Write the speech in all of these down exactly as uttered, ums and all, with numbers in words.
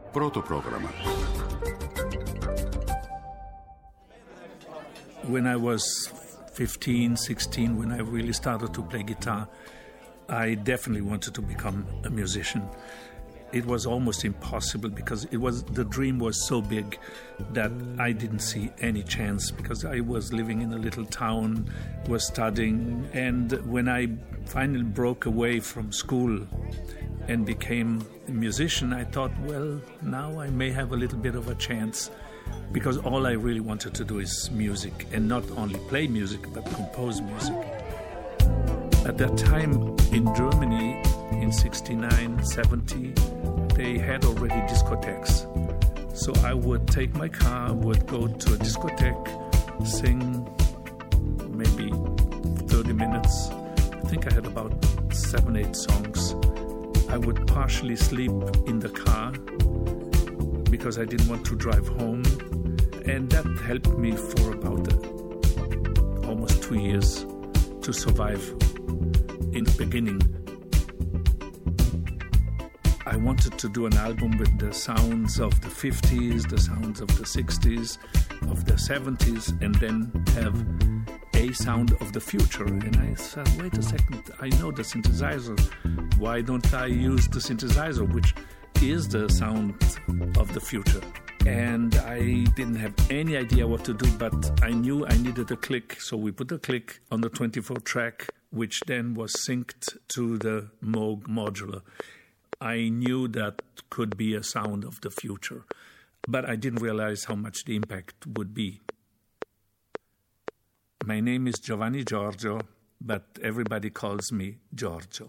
Πρώτο πρόγραμμα. When I was fifteen, sixteen, when I really started to play guitar, I definitely wanted to become a musician. It was almost impossible because it was the dream was so big that I didn't see any chance, because I was living in a little town, was studying, and when I finally broke away from school and became a musician, I thought, well, now I may have a little bit of a chance, because all I really wanted to do is music, and not only play music but compose music. At that time in Germany, in sixty-nine, seventy, they had already discotheques. So I would take my car, would go to a discotheque, sing maybe thirty minutes. I think I had about seven, eight songs. I would partially sleep in the car because I didn't want to drive home. And that helped me for about uh, almost two years to survive in the beginning. I wanted to do an album with the sounds of the fifties, the sounds of the sixties, of the seventies, and then have a sound of the future. And I said, wait a second, I know the synthesizer. Why don't I use the synthesizer, which is the sound of the future? And I didn't have any idea what to do, but I knew I needed a click. So we put a click on the twenty-four track, which then was synced to the Moog modular. I knew that could be a sound of the future, but I didn't realize how much the impact would be. My name is Giovanni Giorgio, but everybody calls me Giorgio.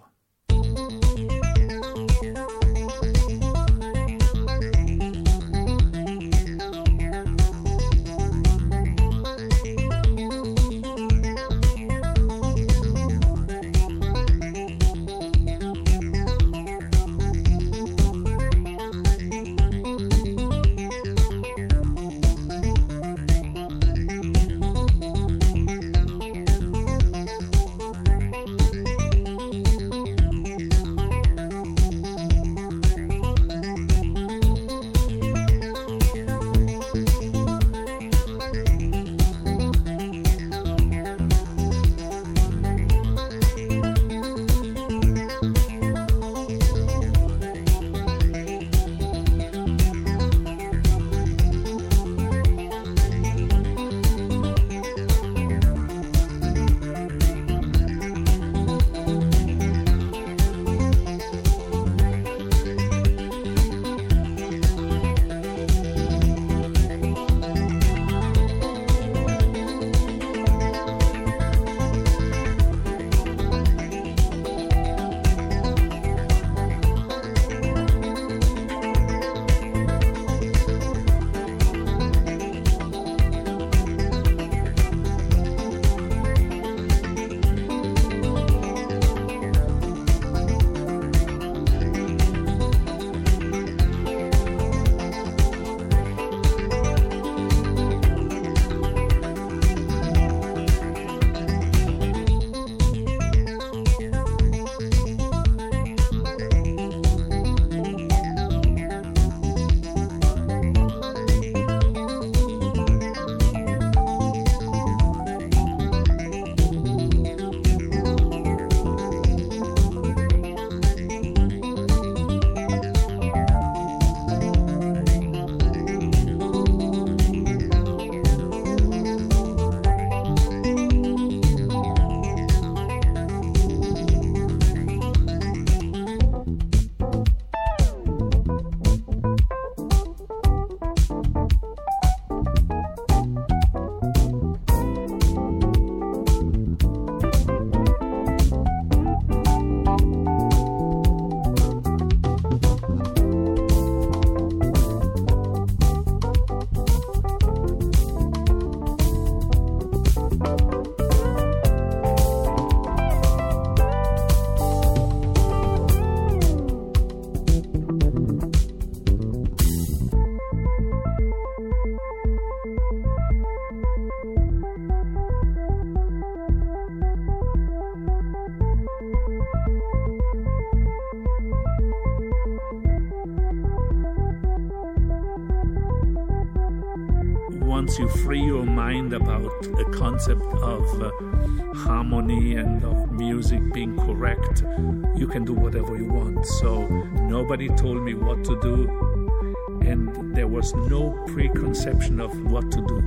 once you free your mind about a concept of uh, harmony and of music being correct, you can do whatever you want. So nobody told me what to do, and there was no preconception of what to do.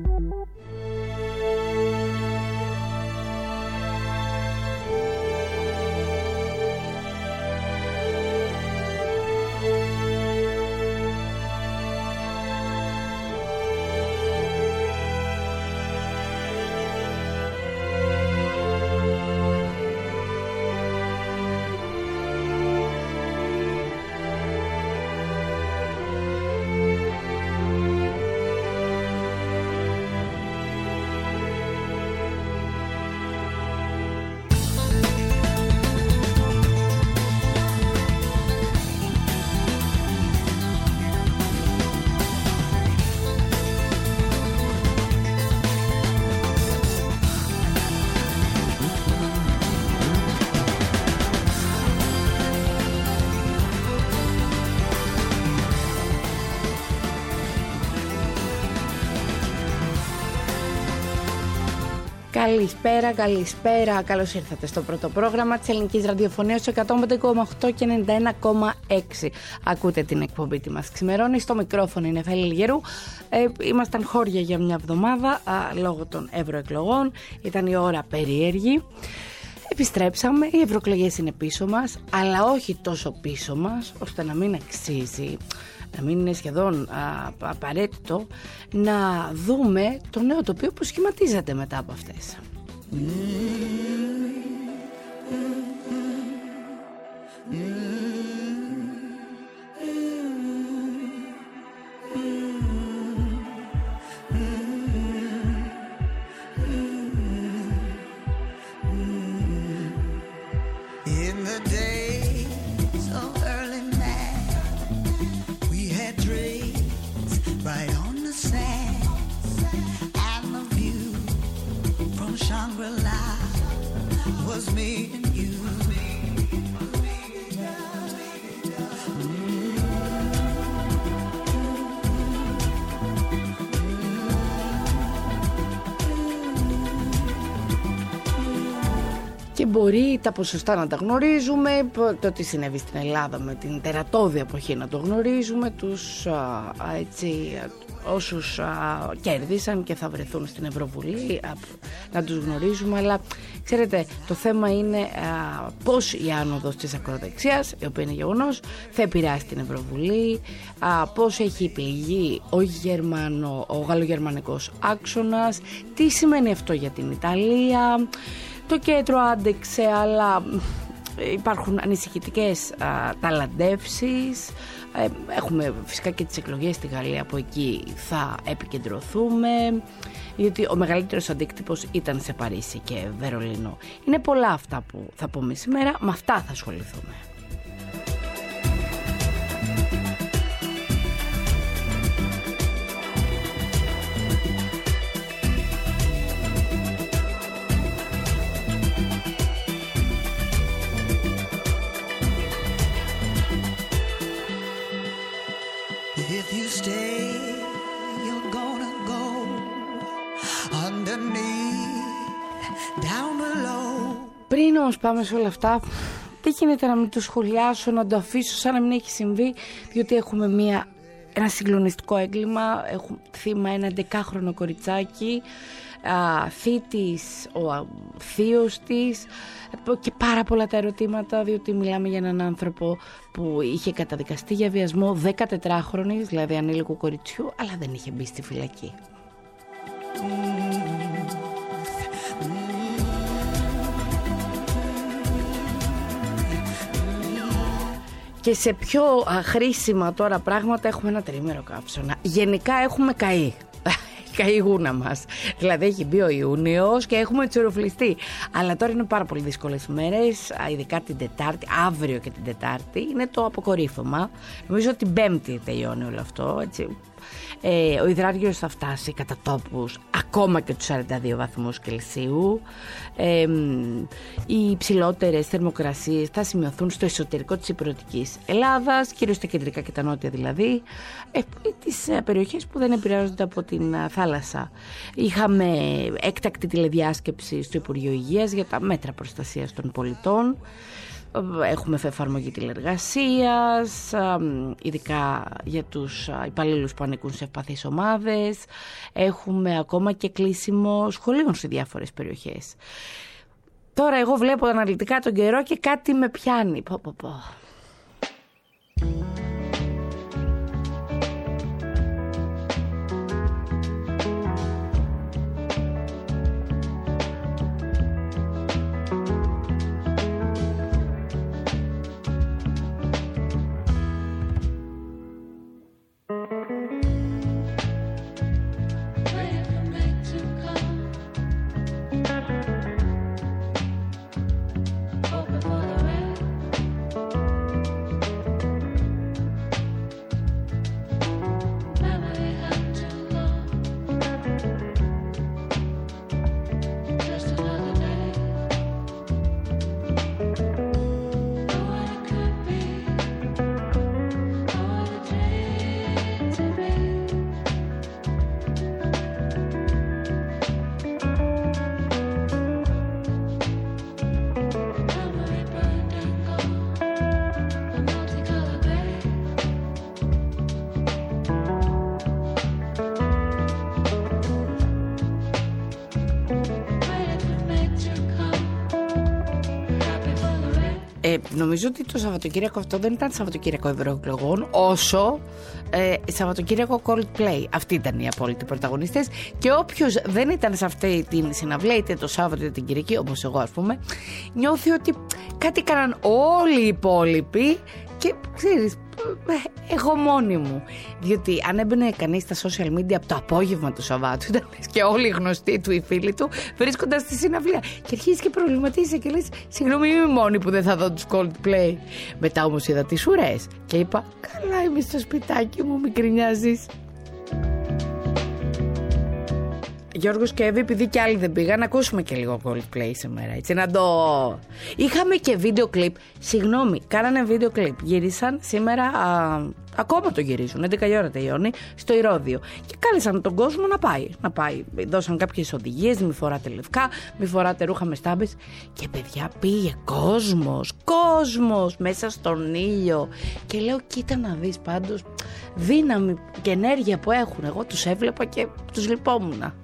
Καλησπέρα, καλησπέρα. Καλώς ήρθατε στο πρώτο πρόγραμμα της Ελληνικής Ραδιοφωνίας στο εκατόν πέντε κόμμα οκτώ και ενενήντα ένα κόμμα έξι. Ακούτε την εκπομπή τι μας ξημερώνει. Στο μικρόφωνο είναι Εφέλη Λιγερού. Ε, ήμασταν χώρια για μια εβδομάδα α, λόγω των ευρωεκλογών. Ήταν η ώρα περίεργη. Επιστρέψαμε, οι ευρωεκλογές είναι πίσω μας, αλλά όχι τόσο πίσω μας ώστε να μην αξίζει, να μην είναι σχεδόν α, απαραίτητο να δούμε το νέο τοπίο που σχηματίζεται μετά από αυτές. Was me and you. Και μπορεί τα ποσοστά να τα γνωρίζουμε, το τι συνέβη στην Ελλάδα με την τερατώδη εποχή να το γνωρίζουμε, τους α, έτσι, όσους α, κέρδισαν και θα βρεθούν στην Ευρωβουλή α, να τους γνωρίζουμε, αλλά ξέρετε το θέμα είναι α, πώς η άνοδος της ακροδεξιάς, η οποία είναι γεγονός, θα επηρεάσει την Ευρωβουλή, α, πώς έχει πληγεί ο, Γερμανο, ο γαλλογερμανικός άξονας, τι σημαίνει αυτό για την Ιταλία. Το κέντρο άντεξε, αλλά υπάρχουν ανησυχητικές α, ταλαντεύσεις. Ε, έχουμε φυσικά και τις εκλογές στη Γαλλία, που εκεί θα επικεντρωθούμε, γιατί ο μεγαλύτερος αντίκτυπος ήταν σε Παρίσι και Βερολίνο. Είναι πολλά αυτά που θα πούμε σήμερα, με αυτά θα ασχοληθούμε. Πριν όμως πάμε σε όλα αυτά, δεν γίνεται να μην το σχολιάσω, να το αφήσω σαν να μην έχει συμβεί, διότι έχουμε μια, ένα συγκλονιστικό έγκλημα. Έχουμε θύμα ένα έντεκάχρονο κοριτσάκι, α, θήτης ο θείος της, και πάρα πολλά τα ερωτήματα, διότι μιλάμε για έναν άνθρωπο που είχε καταδικαστεί για βιασμό δεκατετράχρονης, δηλαδή ανήλικου κοριτσιού, αλλά δεν είχε μπει στη φυλακή. Και σε πιο α, χρήσιμα τώρα πράγματα έχουμε ένα τρίμερο καύσωνα. Γενικά έχουμε καεί. Καεί η γούνα μας. Δηλαδή έχει μπει ο Ιούνιος και έχουμε τσουροφλιστεί. Αλλά τώρα είναι πάρα πολύ δύσκολες μέρες, ειδικά την Τετάρτη, αύριο και την Τετάρτη. Είναι το αποκορύφωμα. Νομίζω ότι την Πέμπτη τελειώνει όλο αυτό. Έτσι. Ε, ο υδράτιος θα φτάσει κατά τόπους ακόμα και τους σαράντα δύο βαθμούς Κελσίου. Ε, οι υψηλότερες θερμοκρασίες θα σημειωθούν στο εσωτερικό της υπηρετικής Ελλάδας, κυρίως στα κεντρικά και τα νότια δηλαδή, ε, τις περιοχές που δεν επηρεάζονται από την θάλασσα. Είχαμε έκτακτη τηλεδιάσκεψη στο Υπουργείο Υγείας για τα μέτρα προστασίας των πολιτών. Έχουμε εφαρμογή τηλεργασίας, ειδικά για τους υπαλλήλους που ανήκουν σε ευπαθείς ομάδες. Έχουμε ακόμα και κλείσιμο σχολείων σε διάφορες περιοχές. Τώρα εγώ βλέπω αναλυτικά τον καιρό και κάτι με πιάνει. Πω, πω, πω. Ε, νομίζω ότι το Σαββατοκύριακο αυτό δεν ήταν Σαββατοκύριακο ευρωεκλογών, όσο ε, Σαββατοκύριακο Coldplay. Αυτοί ήταν οι απόλυτοι πρωταγωνιστές. Και όποιος δεν ήταν σε αυτή την συναυλία, είτε το Σάββατο είτε την Κυριακή, όπως εγώ ας πούμε, νιώθει ότι κάτι έκαναν όλοι οι υπόλοιποι και ξέρεις, εγώ μόνη μου. Διότι αν έμπαινε κανείς στα social media από το απόγευμα του Σαββάτου, ήταν και όλοι οι γνωστοί του, οι φίλοι του, βρίσκονταν στη συναυλία. Και αρχίζει και προβληματίζεσαι και λες, συγγνώμη, είμαι μόνη που δεν θα δω τους Coldplay. Μετά όμως είδα τις ουρές και είπα, καλά είμαι στο σπιτάκι μου, μην κρινιάζεις. Γιώργος και Εύη, επειδή και άλλοι δεν πήγαν, να ακούσουμε και λίγο Coldplay σήμερα, έτσι, να το... Είχαμε και βίντεο κλιπ, συγγνώμη, κάνανε βίντεο κλιπ, γύρισαν σήμερα, α, ακόμα το γυρίζουν, έντεκα η ώρα τελειώνει, στο Ηρώδειο, και κάλεσαν τον κόσμο να πάει, να πάει, δώσαν κάποιες οδηγίες, μη φοράτε λευκά, μη φοράτε ρούχα με στάμπες, και παιδιά πήγε κόσμος, κόσμος, μέσα στον ήλιο, και λέω, κοίτα να δεις πάντως, δύναμη και ενέργεια που έχουν, εγώ τους έβλεπα και τους λυπόμουνα.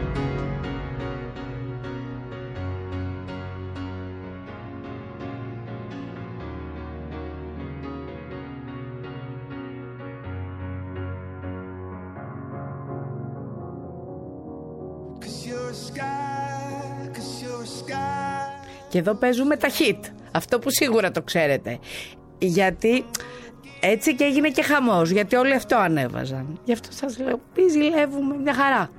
Και εδώ παίζουμε τα hit, αυτό που σίγουρα το ξέρετε, γιατί έτσι και έγινε και χαμός, γιατί όλοι αυτό ανέβαζαν. Γι' αυτό σας λέω, πει ζηλεύουμε μια χαρά.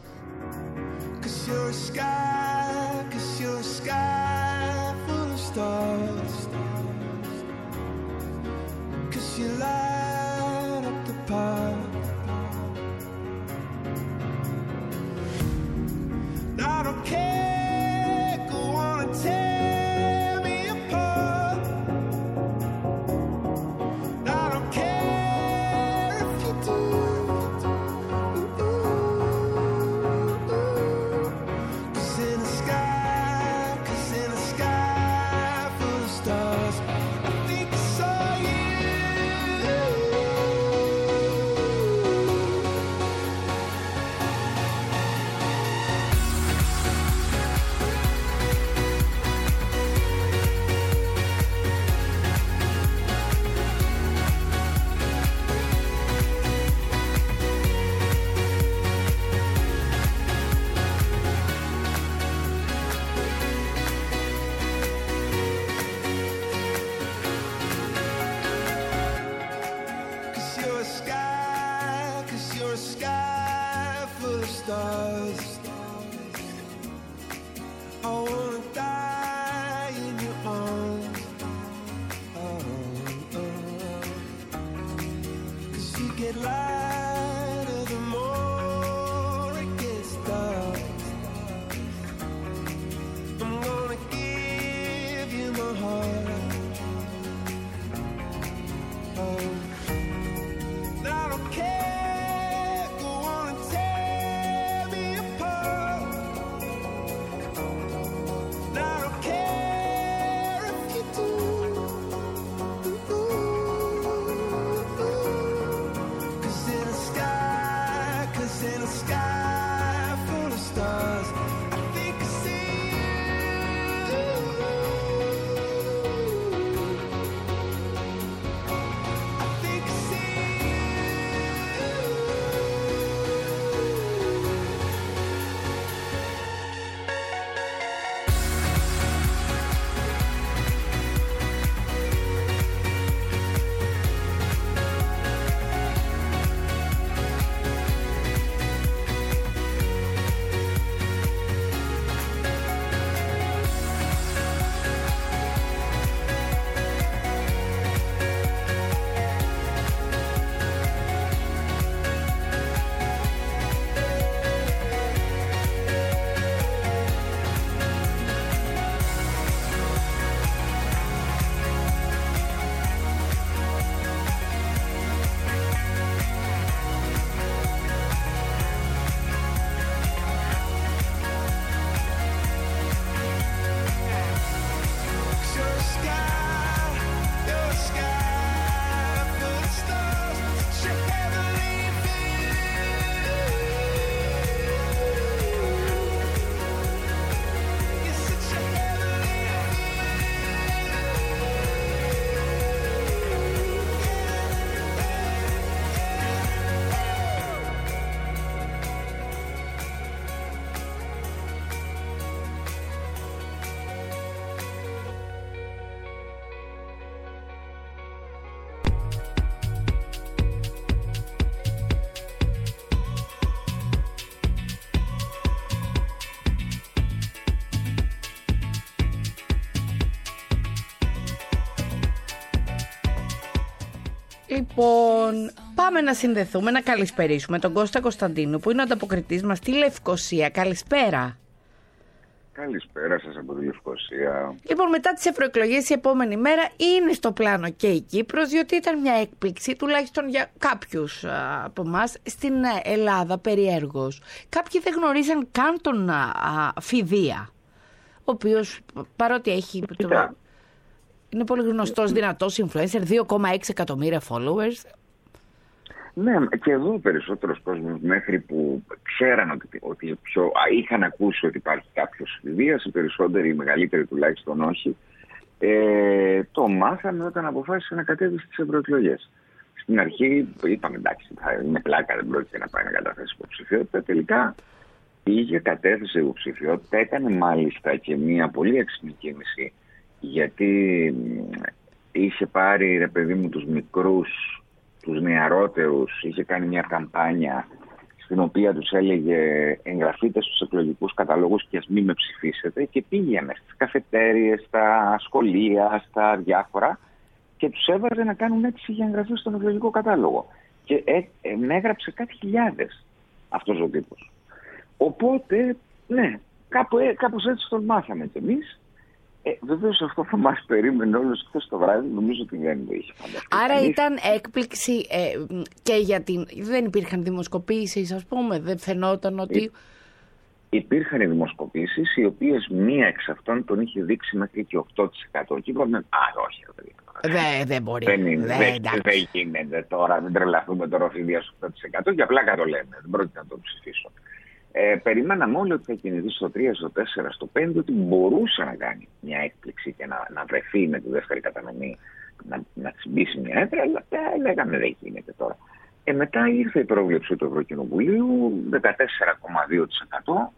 I don't care, go on and tear me apart. I don't care if you do. Cause in the sky, cause in the sky full of stars, I think I saw you. Get light Λοιπόν, πάμε να συνδεθούμε, να καλησπερίσουμε τον Κώστα Κωνσταντίνου, που είναι ο ανταποκριτής μας στη Λευκοσία. Καλησπέρα. Καλησπέρα σας από τη Λευκοσία. Λοιπόν, μετά τις ευρωεκλογές η επόμενη μέρα είναι στο πλάνο και η Κύπρος, διότι ήταν μια έκπληξη, τουλάχιστον για κάποιους α, από εμάς, στην Ελλάδα περιέργως. Κάποιοι δεν γνωρίζαν καν τον α, Φιδεία, ο οποίος παρότι έχει... Το, είναι πολύ γνωστός, δυνατός influencer, δύο κόμμα έξι εκατομμύρια followers. Ναι, και εδώ ο περισσότερος κόσμος, μέχρι που ξέραν ότι, ότι πιο, είχαν ακούσει ότι υπάρχει κάποιος Φιδείας, οι περισσότεροι, οι μεγαλύτεροι τουλάχιστον όχι, ε, το μάθαμε όταν αποφάσισε να κατέβει στις ευρωεκλογές. Στην αρχή είπαμε εντάξει, θα είναι πλάκα, δεν πρόκειται να πάει να καταθέσει υποψηφιότητα. Τελικά είχε κατέθεσε υποψηφιότητα, έκανε μάλιστα και μια πολύ έξυπνη κίνηση, γιατί είχε πάρει, ρε παιδί μου, τους μικρούς, τους νεαρότερους, είχε κάνει μια καμπάνια στην οποία τους έλεγε εγγραφείτε στους εκλογικούς καταλόγους και ας μην με ψηφίσετε, και πήγαινε στις καφετέριες, στα σχολεία, στα διάφορα και τους έβαζε να κάνουν αίτηση για εγγραφή στον εκλογικό κατάλογο. Και ε, ε, έγραψε κάτι χιλιάδες αυτός ο τύπος. Οπότε, ναι, κάπου, ε, κάπως έτσι τον μάθαμε κι εμείς. Ε, βεβαίως αυτό που μας περίμενε όλους χθες το βράδυ, νομίζω ότι δεν το είχε φανταστεί. Άρα κανείς. Ήταν έκπληξη ε, και για την... Δεν υπήρχαν δημοσκοπήσεις, ας πούμε, δεν φαινόταν ότι... Υ, υπήρχαν οι δημοσκοπήσεις, οι οποίες μία εξ αυτών τον είχε δείξει μέχρι και οκτώ τοις εκατό. Και είπαμε, α, όχι, δεν δε μπορεί. Δεν, είναι, δε, δε, δεν γίνεται τώρα, δεν τρελαθούμε τώρα ο Φιδείας οκτώ τοις εκατό, για πλάκα το λέμε, δεν πρόκειται να το ψηφίσω. Ε, περιμέναμε όλοι ότι θα κινηθεί στο τρία, στο τέσσερα, στο πέντε, ότι μπορούσε να κάνει μια έκπληξη και να, να βρεθεί με τη δεύτερη κατανομή, να, να τσιμπήσει μια έδρα, αλλά ε, λέγαμε δεν γίνεται τώρα. Ε, μετά ήρθε η πρόβλεψη του Ευρωκοινοβουλίου, δεκατέσσερα κόμμα δύο τοις εκατό,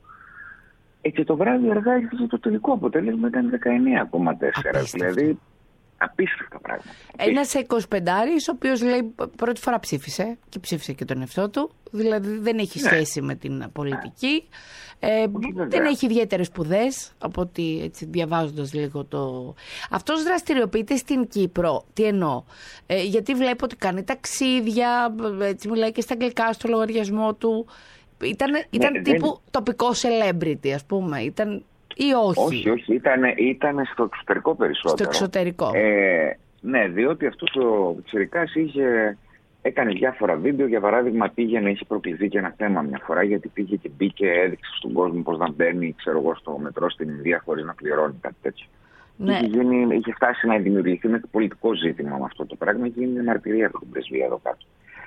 ε, και το βράδυ αργά ήρθε το τελικό αποτέλεσμα, ήταν δεκαεννέα κόμμα τέσσερα τοις εκατό. Δηλαδή, απίστευτα πράγματα. Ένας εικοσιπεντάρης, ο οποίος λέει πρώτη φορά ψήφισε και ψήφισε και τον εαυτό του, δηλαδή δεν έχει ναι. σχέση με την πολιτική, ε, δεν έχει ιδιαίτερες σπουδές, από ότι έτσι διαβάζοντας λίγο το... Αυτός δραστηριοποιείται στην Κύπρο, τι εννοώ, ε, γιατί βλέπω ότι κάνει ταξίδια, έτσι μιλάει και στα αγγλικά στο λογαριασμό του, ήταν, ναι, ήταν δεν... τύπου τοπικό celebrity, ας πούμε, ήταν... Ή όχι. Όχι, όχι, ήταν, ήταν στο εξωτερικό περισσότερο. Στο εξωτερικό. Ε, ναι, διότι αυτός ο Τσιρικάς είχε, έκανε διάφορα βίντεο. Για παράδειγμα, πήγαινε, είχε προκληθεί και ένα θέμα μια φορά, γιατί πήγε και μπήκε, έδειξε στον κόσμο πώς να μπαίνει, ξέρω εγώ, στο μετρό στην Ινδία χωρίς να πληρώνει, κάτι τέτοιο. Ναι. Είχε, γίνει, είχε φτάσει να δημιουργηθεί ένα πολιτικό ζήτημα με αυτό το πράγμα και είναι μαρτυρία από την πρεσβεία εδώ κάτω.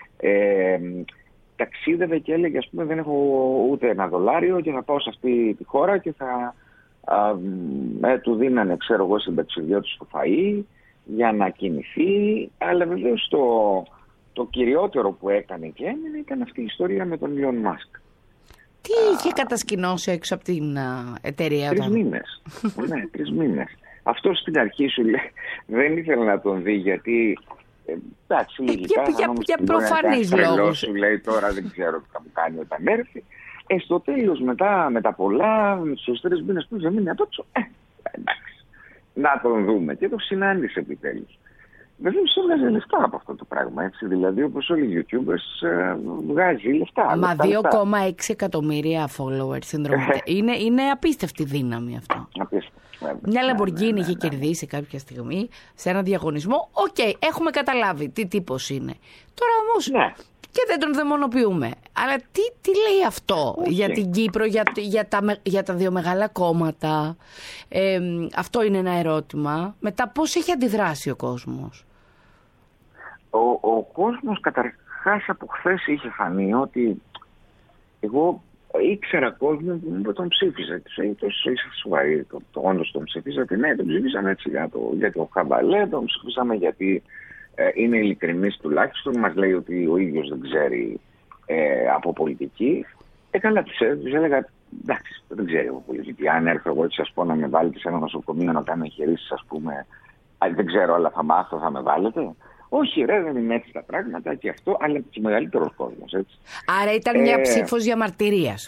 Ε, ταξίδευε και έλεγε, ας πούμε, δεν έχω ούτε ένα δολάριο και θα πάω σε αυτή τη χώρα και θα... Α, ε, του δίνανε, ξέρω εγώ, συνταξιδιώτης στο φαΐ για να κινηθεί, αλλά βεβαίως το, το κυριότερο που έκανε και έμεινε ήταν αυτή η ιστορία με τον Elon Musk. Τι α, είχε κατασκηνώσει έξω από την α, εταιρεία Τρεις μήνες. Ναι, τρεις μήνες. Αυτό στην αρχή σου λέει, δεν ήθελε να τον δει, γιατί ε, εντάξει, ε, για, για, για προφανείς λόγους. Σου λέει τώρα δεν ξέρω τι θα μου κάνει όταν έρθει. Ε, στο τέλος, μετά με τα πολλά, στους τρεις μήνες που είχε μείνει απόψε, ε, εντάξει, να τον δούμε. Και το συνάντησε επιτέλους. Βεβαίως έβγαζε λεφτά από αυτό το πράγμα, έτσι, δηλαδή όπως όλοι οι YouTubers ε, βγάζει λεφτά. Μα δύο κόμμα έξι εκατομμύρια followers συνδρομητές. είναι, είναι απίστευτη δύναμη αυτό. Απίστευτη. Μια Lamborghini ναι, ναι, ναι, είχε ναι. κερδίσει κάποια στιγμή σε ένα διαγωνισμό. Οκ, okay, έχουμε καταλάβει τι τύπος είναι. Τώρα όμως... Ναι. Και δεν τον δαιμονοποιούμε. Αλλά τι, τι λέει αυτό okay. για την Κύπρο, για, για, τα, για τα δύο μεγάλα κόμματα. Ε, αυτό είναι ένα ερώτημα. Μετά πώς έχει αντιδράσει ο κόσμος. Ο, ο κόσμος καταρχάς από χθες είχε φανεί ότι εγώ ήξερα κόσμο που τον ψήφιζε. Το είσαι σοβαρή, το, το όντως τον ψήφιζε. Ναι, τον ψήφισαν έτσι για το, για το χαβαλέ, τον ψήφισαμε γιατί... Ε, είναι ειλικρινής τουλάχιστον, μας λέει ότι ο ίδιος δεν ξέρει ε, από πολιτική. Ε, καλά, τους, τους έλεγα, εντάξει, δεν ξέρει από πολιτική. Αν έρθω εγώ έτσι, ας πω, να με βάλετε σε ένα νοσοκομείο να κάνω εγχειρήσεις, ας πούμε, α, δεν ξέρω, αλλά θα μάθω, θα με βάλετε. Όχι, ρε, δεν είναι έτσι τα πράγματα και αυτό, αλλά και μεγαλύτερος κόσμος, έτσι. Άρα ήταν ε, μια ψήφος διαμαρτυρίας.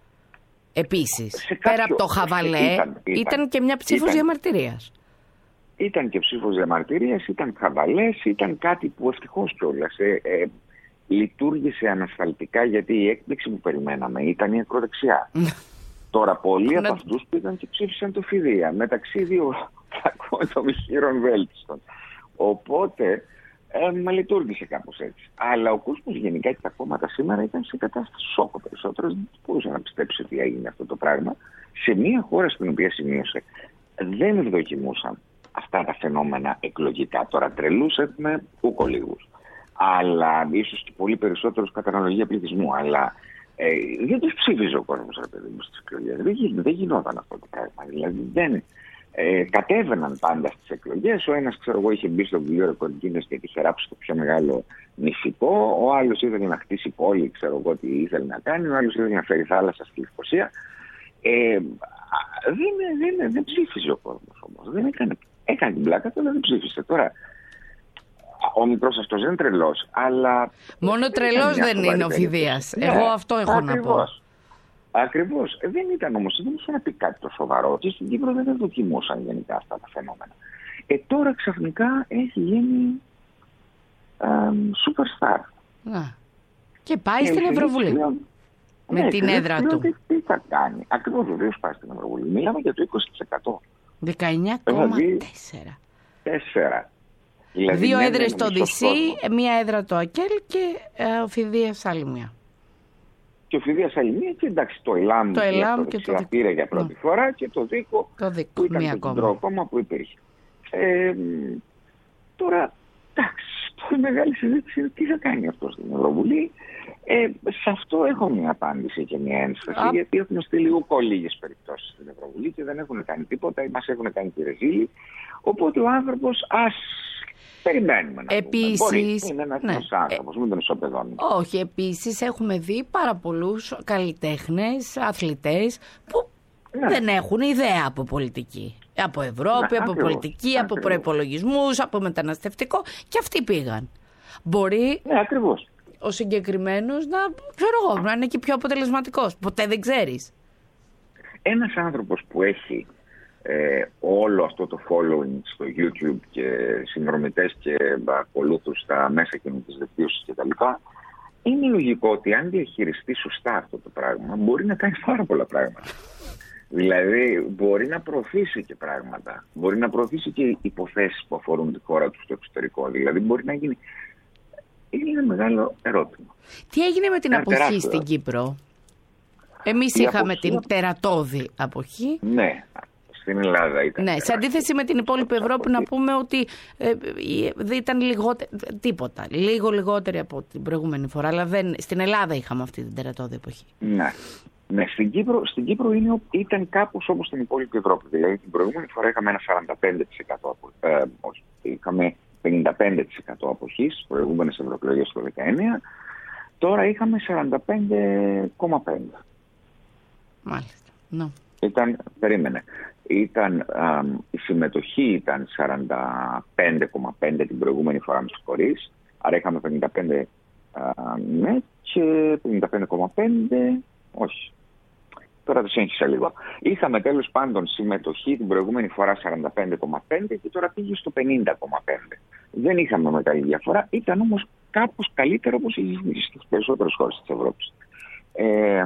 Επίσης, κάποιο, πέρα από το χαβαλέ, ήταν, ήταν, ήταν και μια ψήφος ήταν, διαμαρτυρίας. ήταν και ψήφος διαμαρτυρίας, ήταν χαβαλές, ήταν κάτι που ευτυχώς κιόλας ε, ε, λειτουργήσε ανασφαλτικά, γιατί η έκπληξη που περιμέναμε ήταν η ακροδεξιά. Τώρα πολλοί από αυτούς πήγαν και ψήφισαν το Φιδεία, μεταξύ δύο κακών των χείρων βέλτιστων. Οπότε ε, μα λειτουργήσε κάπως έτσι. Αλλά ο κόσμος γενικά και τα κόμματα σήμερα ήταν σε κατάσταση σόκο περισσότερο. Δεν μπορούσε να πιστέψει ότι έγινε αυτό το πράγμα. Σε μια χώρα στην οποία σημείωσε δεν ευδοκιμούσαν αυτά τα φαινόμενα εκλογικά. Τώρα τρελούς έχουμε ούκο λίγους. Αλλά ίσως και πολύ περισσότερους κατά αναλογία πληθυσμού. Αλλά ε, δεν τους ψήφιζε ο κόσμος, ρε παιδί μου, στις εκλογές. Δεν, δεν γινόταν αυτό το πράγμα. Δηλαδή δεν. Ε, κατέβαιναν πάντα στις εκλογές. Ο ένας, ξέρω εγώ, είχε μπει στο βιβλίο ρεκορντίνες και είχε ράψει το πιο μεγάλο νησικό. Ο άλλος ήθελε να χτίσει πόλη, ξέρω εγώ τι ήθελε να κάνει. Ο άλλος ήθελε να φέρει θάλασσα στη Λευκοσία. Ε, δεν, δεν, δεν ψήφιζε ο κόσμος όμως. Δεν έκανε, έκανε την πλάκα του, αλλά δεν ψήφισε. Τώρα, ο μικρός αυτός δεν είναι τρελός, αλλά... Μόνο τρελός δεν είναι ο Φιδείας. Εγώ ναι, αυτό έχω ακριβώς. να πω. Ακριβώς. Δεν ήταν όμως, δεν είχε να πει κάτι το σοβαρό. Και στην Κύπρο δεν δοκιμούσαν γενικά αυτά τα φαινόμενα. Ε, τώρα ξαφνικά έχει γίνει superstar. Να. Και πάει και στην Ευρωβουλή. Πλέον, με ναι, την έδρα του. Τι, τι θα κάνει. Ακριβώς, βεβαίως πάει στην Ευρωβουλή. Μιλάμε για το είκοσι τοις εκατό. δεκαεννιά κόμμα τέσσερα. Τέσσερα. Δηλαδή, δύο έδρες στο ντι σι, μία έδρα το ΑΚΕΛ και ε, ο Φιδείας άλλη μία. Και ο Φιδείας άλλη μία και εντάξει το ΕΛΑΜ, το ΕΛΑΜ και το πήρε για πρώτη no. φορά και το ΔΥΚΟ, το ΔΥΚΟ που ήταν το κεντρό κόμμα που υπήρχε. Ε, τώρα, εντάξει, η μεγάλη συζήτηση είναι τι θα κάνει αυτό στην Ευρωβουλή. Ε, σε αυτό έχω μια απάντηση και μια ένσταση, Α. γιατί έχουμε στείλει ούκο λίγες περιπτώσεις στην Ευρωβουλή και δεν έχουν κάνει τίποτα ή μας έχουν κάνει τη ρεζίλη. Οπότε ο άνθρωπος ας περιμένουμε να επίσης, πούμε. Μπορεί, είναι ένας ναι. άνθρωπος, μην τον ισοπεδώνουμε. Όχι, επίσης έχουμε δει πάρα πολλούς καλλιτέχνες, αθλητές που ναι. δεν έχουν ιδέα από πολιτική. Από Ευρώπη, ναι, από ακριβώς, πολιτική, ακριβώς. από προϋπολογισμούς, από μεταναστευτικό και αυτοί πήγαν. Μπορεί ναι, ακριβώς. ο συγκεκριμένος να, ξέρω εγώ, να είναι και πιο αποτελεσματικός. Ποτέ δεν ξέρεις. Ένας άνθρωπος που έχει ε, όλο αυτό το following στο YouTube και συνδρομητές και ακολούθους στα μέσα κοινωνικής δικτύωσης κτλ. Είναι λογικό ότι αν διαχειριστεί σωστά αυτό το πράγμα μπορεί να κάνει πάρα πολλά πράγματα. Δηλαδή μπορεί να προωθήσει και πράγματα, μπορεί να προωθήσει και υποθέσεις που αφορούν τη χώρα του στο εξωτερικό. Δηλαδή μπορεί να γίνει... Είναι ένα μεγάλο ερώτημα. Τι έγινε με την ένα αποχή τεράστιο. Στην Κύπρο? Εμείς η είχαμε αποχή... την τερατώδη αποχή. Ναι, στην Ελλάδα ήταν. Ναι, σε αντίθεση με την υπόλοιπη Ευρώπη αποχή. Να πούμε ότι ε, ε, ήταν λιγότερο, τίποτα, λίγο λιγότερη από την προηγούμενη φορά, αλλά δεν, στην Ελλάδα είχαμε αυτή την τερατώδη αποχή. Ναι. Ναι, στην Κύπρο, στην Κύπρο είναι, ήταν κάπως όπως στην υπόλοιπη Ευρώπη. Δηλαδή την προηγούμενη φορά είχαμε ένα σαράντα πέντε τοις εκατό ε, όχι, είχαμε πενήντα πέντε τοις εκατό αποχής στις προηγούμενες ευρωεκλογές το δεκαεννιά. Τώρα είχαμε σαράντα πέντε κόμμα πέντε τοις εκατό. Μάλιστα. No. Ήταν, περίμενε, ήταν, α, η συμμετοχή ήταν σαράντα πέντε κόμμα πέντε τοις εκατό την προηγούμενη φορά με συγχωρείς. Άρα είχαμε πενήντα πέντε ναι και πενήντα πέντε κόμμα πέντε τοις εκατό όχι. Τώρα το σύγχυσα λίγο. Είχαμε τέλος πάντων συμμετοχή την προηγούμενη φορά σαράντα πέντε κόμμα πέντε τοις εκατό και τώρα πήγε στο πενήντα κόμμα πέντε τοις εκατό. Δεν είχαμε μεγάλη διαφορά. Ήταν όμως κάπως καλύτερο όπως στις περισσότερες χώρες της Ευρώπης. Ε,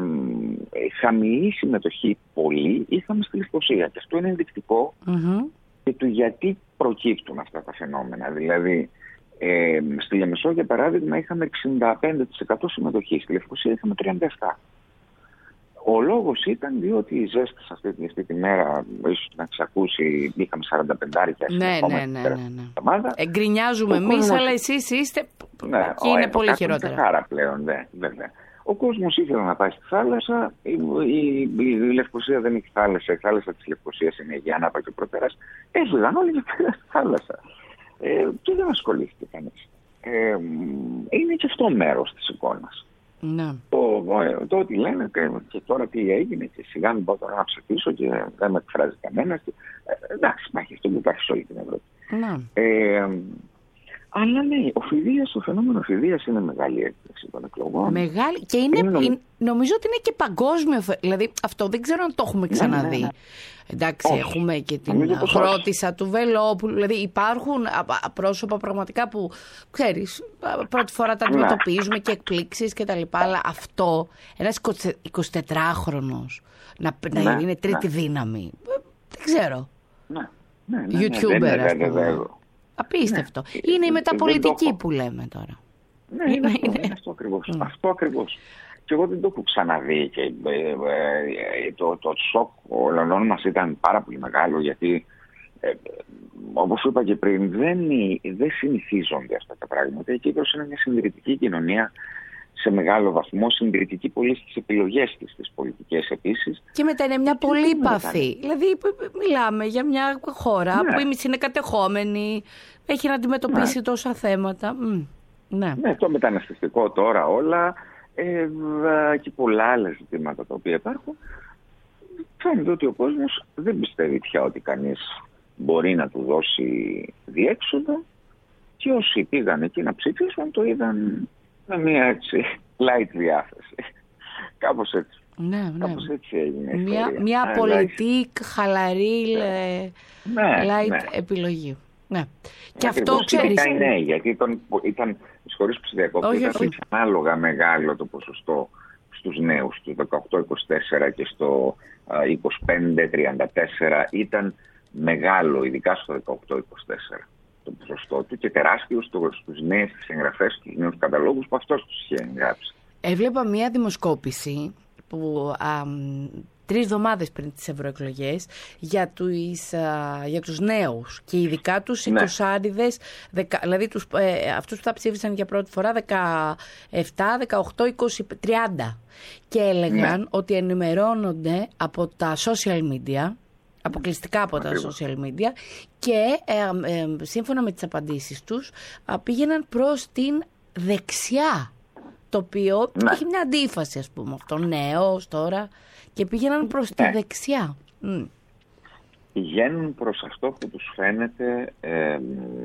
χαμηλή συμμετοχή πολύ είχαμε στη Λευκοσία. Και αυτό είναι ενδεικτικό mm-hmm. και του γιατί προκύπτουν αυτά τα φαινόμενα. Δηλαδή, ε, στη Λεμεσό, για παράδειγμα, είχαμε εξήντα πέντε τοις εκατό συμμετοχή. Στη Λευκοσία είχαμε τριάντα επτά τοις εκατό. Ο λόγος ήταν διότι η ζέστη σε αυτή, αυτή τη μέρα, ίσως να ξακούσει, είχαμε σαράντα πέντε άρικια ναι, ναι, ναι, ναι, ναι. Εγκρινιάζουμε εμείς, κόσμος... αλλά εσείς είστε ναι, και είναι πολύ χειρότερα. Χαρά πλέον, ναι, βέβαια. Ο κόσμος ήθελε να πάει στη θάλασσα, η, η, η, η Λευκοσία δεν έχει θάλασσα, η θάλασσα της Λευκοσίας είναι για Ανάπα και Προτέρας. Έφυγαν όλοι και πήγαν στη θάλασσα. Ε, και δεν ασχολήθηκε κανείς. Ε, είναι και αυτό μέρος της εικόνας. Ναι. Το, το ότι λένε και, και τώρα τι έγινε και σιγά μην πάω τώρα να ψηφίσω και δεν με εκφράζει κανένα. Ε, εντάξει, υπάρχει αυτό που υπάρχει σε όλη την Ευρώπη. Ναι. Ε, Αλλά ναι, ο Φιδείας, το φαινόμενο Φιδείας είναι μεγάλη έκπληξη των εκλογών. Μεγάλη. Και είναι, είναι νομ... νομίζω ότι είναι και παγκόσμιο. Δηλαδή αυτό δεν ξέρω αν το έχουμε ξαναδεί. Ναι, ναι, ναι. Εντάξει, όχι. Έχουμε και την Αγρότησα του Βελόπουλου. Δηλαδή υπάρχουν πρόσωπα πραγματικά που ξέρεις, πρώτη φορά τα αντιμετωπίζουμε και εκπλήξεις και τα λοιπά. Αλλά αυτό, ένας εικοσιτετράχρονος να, ναι, να είναι τρίτη ναι. δύναμη. Δεν ξέρω. Ναι, ναι, ναι, ναι, YouTuber, ναι, ναι, ας πούμε. ναι, ναι. Απίστευτο. Ναι. Είναι η μεταπολιτική που λέμε τώρα. Ναι, είναι, είναι, αυτό, είναι αυτό ακριβώς. Mm. Αυτό ακριβώς. Και εγώ δεν το έχω ξαναδεί και ε, ε, το, το σοκ όλων μας ήταν πάρα πολύ μεγάλο, γιατί ε, όπως είπα και πριν δεν, δεν συνηθίζονται αυτά τα πράγματα. Η Κύπρος είναι μια συντηρητική κοινωνία σε μεγάλο βαθμό, συντηρητική πολύ στις επιλογές της, στις πολιτικές επίσης. Και μετά είναι μια πολύπαθη. Δηλαδή μιλάμε για μια χώρα ναι. που η μισή είναι κατεχόμενη, έχει να αντιμετωπίσει ναι. τόσα θέματα. Mm. Ναι. ναι, το μεταναστευτικό τώρα όλα ε, και πολλά άλλα ζητήματα τα οποία υπάρχουν. Φαίνεται ότι ο κόσμος δεν πιστεύει πια ότι κανείς μπορεί να του δώσει διέξοδο, και όσοι πήγαν εκεί να ψηφίσουν το είδαν με μια έτσι light διάθεση. Κάπως έτσι. Ναι, ναι. Κάπως έτσι έγινε. Μια, μια πολιτικ, χαλαρή, ναι, light ναι. επιλογή. Ναι. Και αυτό ξέρεις. Ναι, γιατί ήταν, ήταν χωρίς που διακόπτω, ήταν ανάλογα μεγάλο το ποσοστό στους νέους του δεκαοκτώ είκοσι τέσσερα και στο είκοσι πέντε τριάντα τέσσερα ήταν μεγάλο, ειδικά στο δεκαοκτώ είκοσι τέσσερα το ποσοστό του, και τεράστιο στους νέους εγγραφές, στους νέους καταλόγους που αυτός τους είχε εγγράψει. Έβλεπα μία δημοσκόπηση που α, τρεις εβδομάδες πριν τις ευρωεκλογές για τους, α, για τους νέους και ειδικά τους ναι. εικοσάριδες, δεκα, δηλαδή τους, ε, αυτούς που θα ψήφισαν για πρώτη φορά δεκαεπτά, δεκαοκτώ, είκοσι, τριάντα, και έλεγαν ναι. ότι ενημερώνονται από τα social media, αποκλειστικά από τα social media, και ε, ε, σύμφωνα με τις απαντήσεις τους ε, πήγαιναν προς την δεξιά, το οποίο ναι. έχει μια αντίφαση, ας πούμε, αυτό νέος τώρα, και πήγαιναν προς ναι. τη δεξιά. Mm. Πηγαίνουν προς αυτό που τους φαίνεται ε,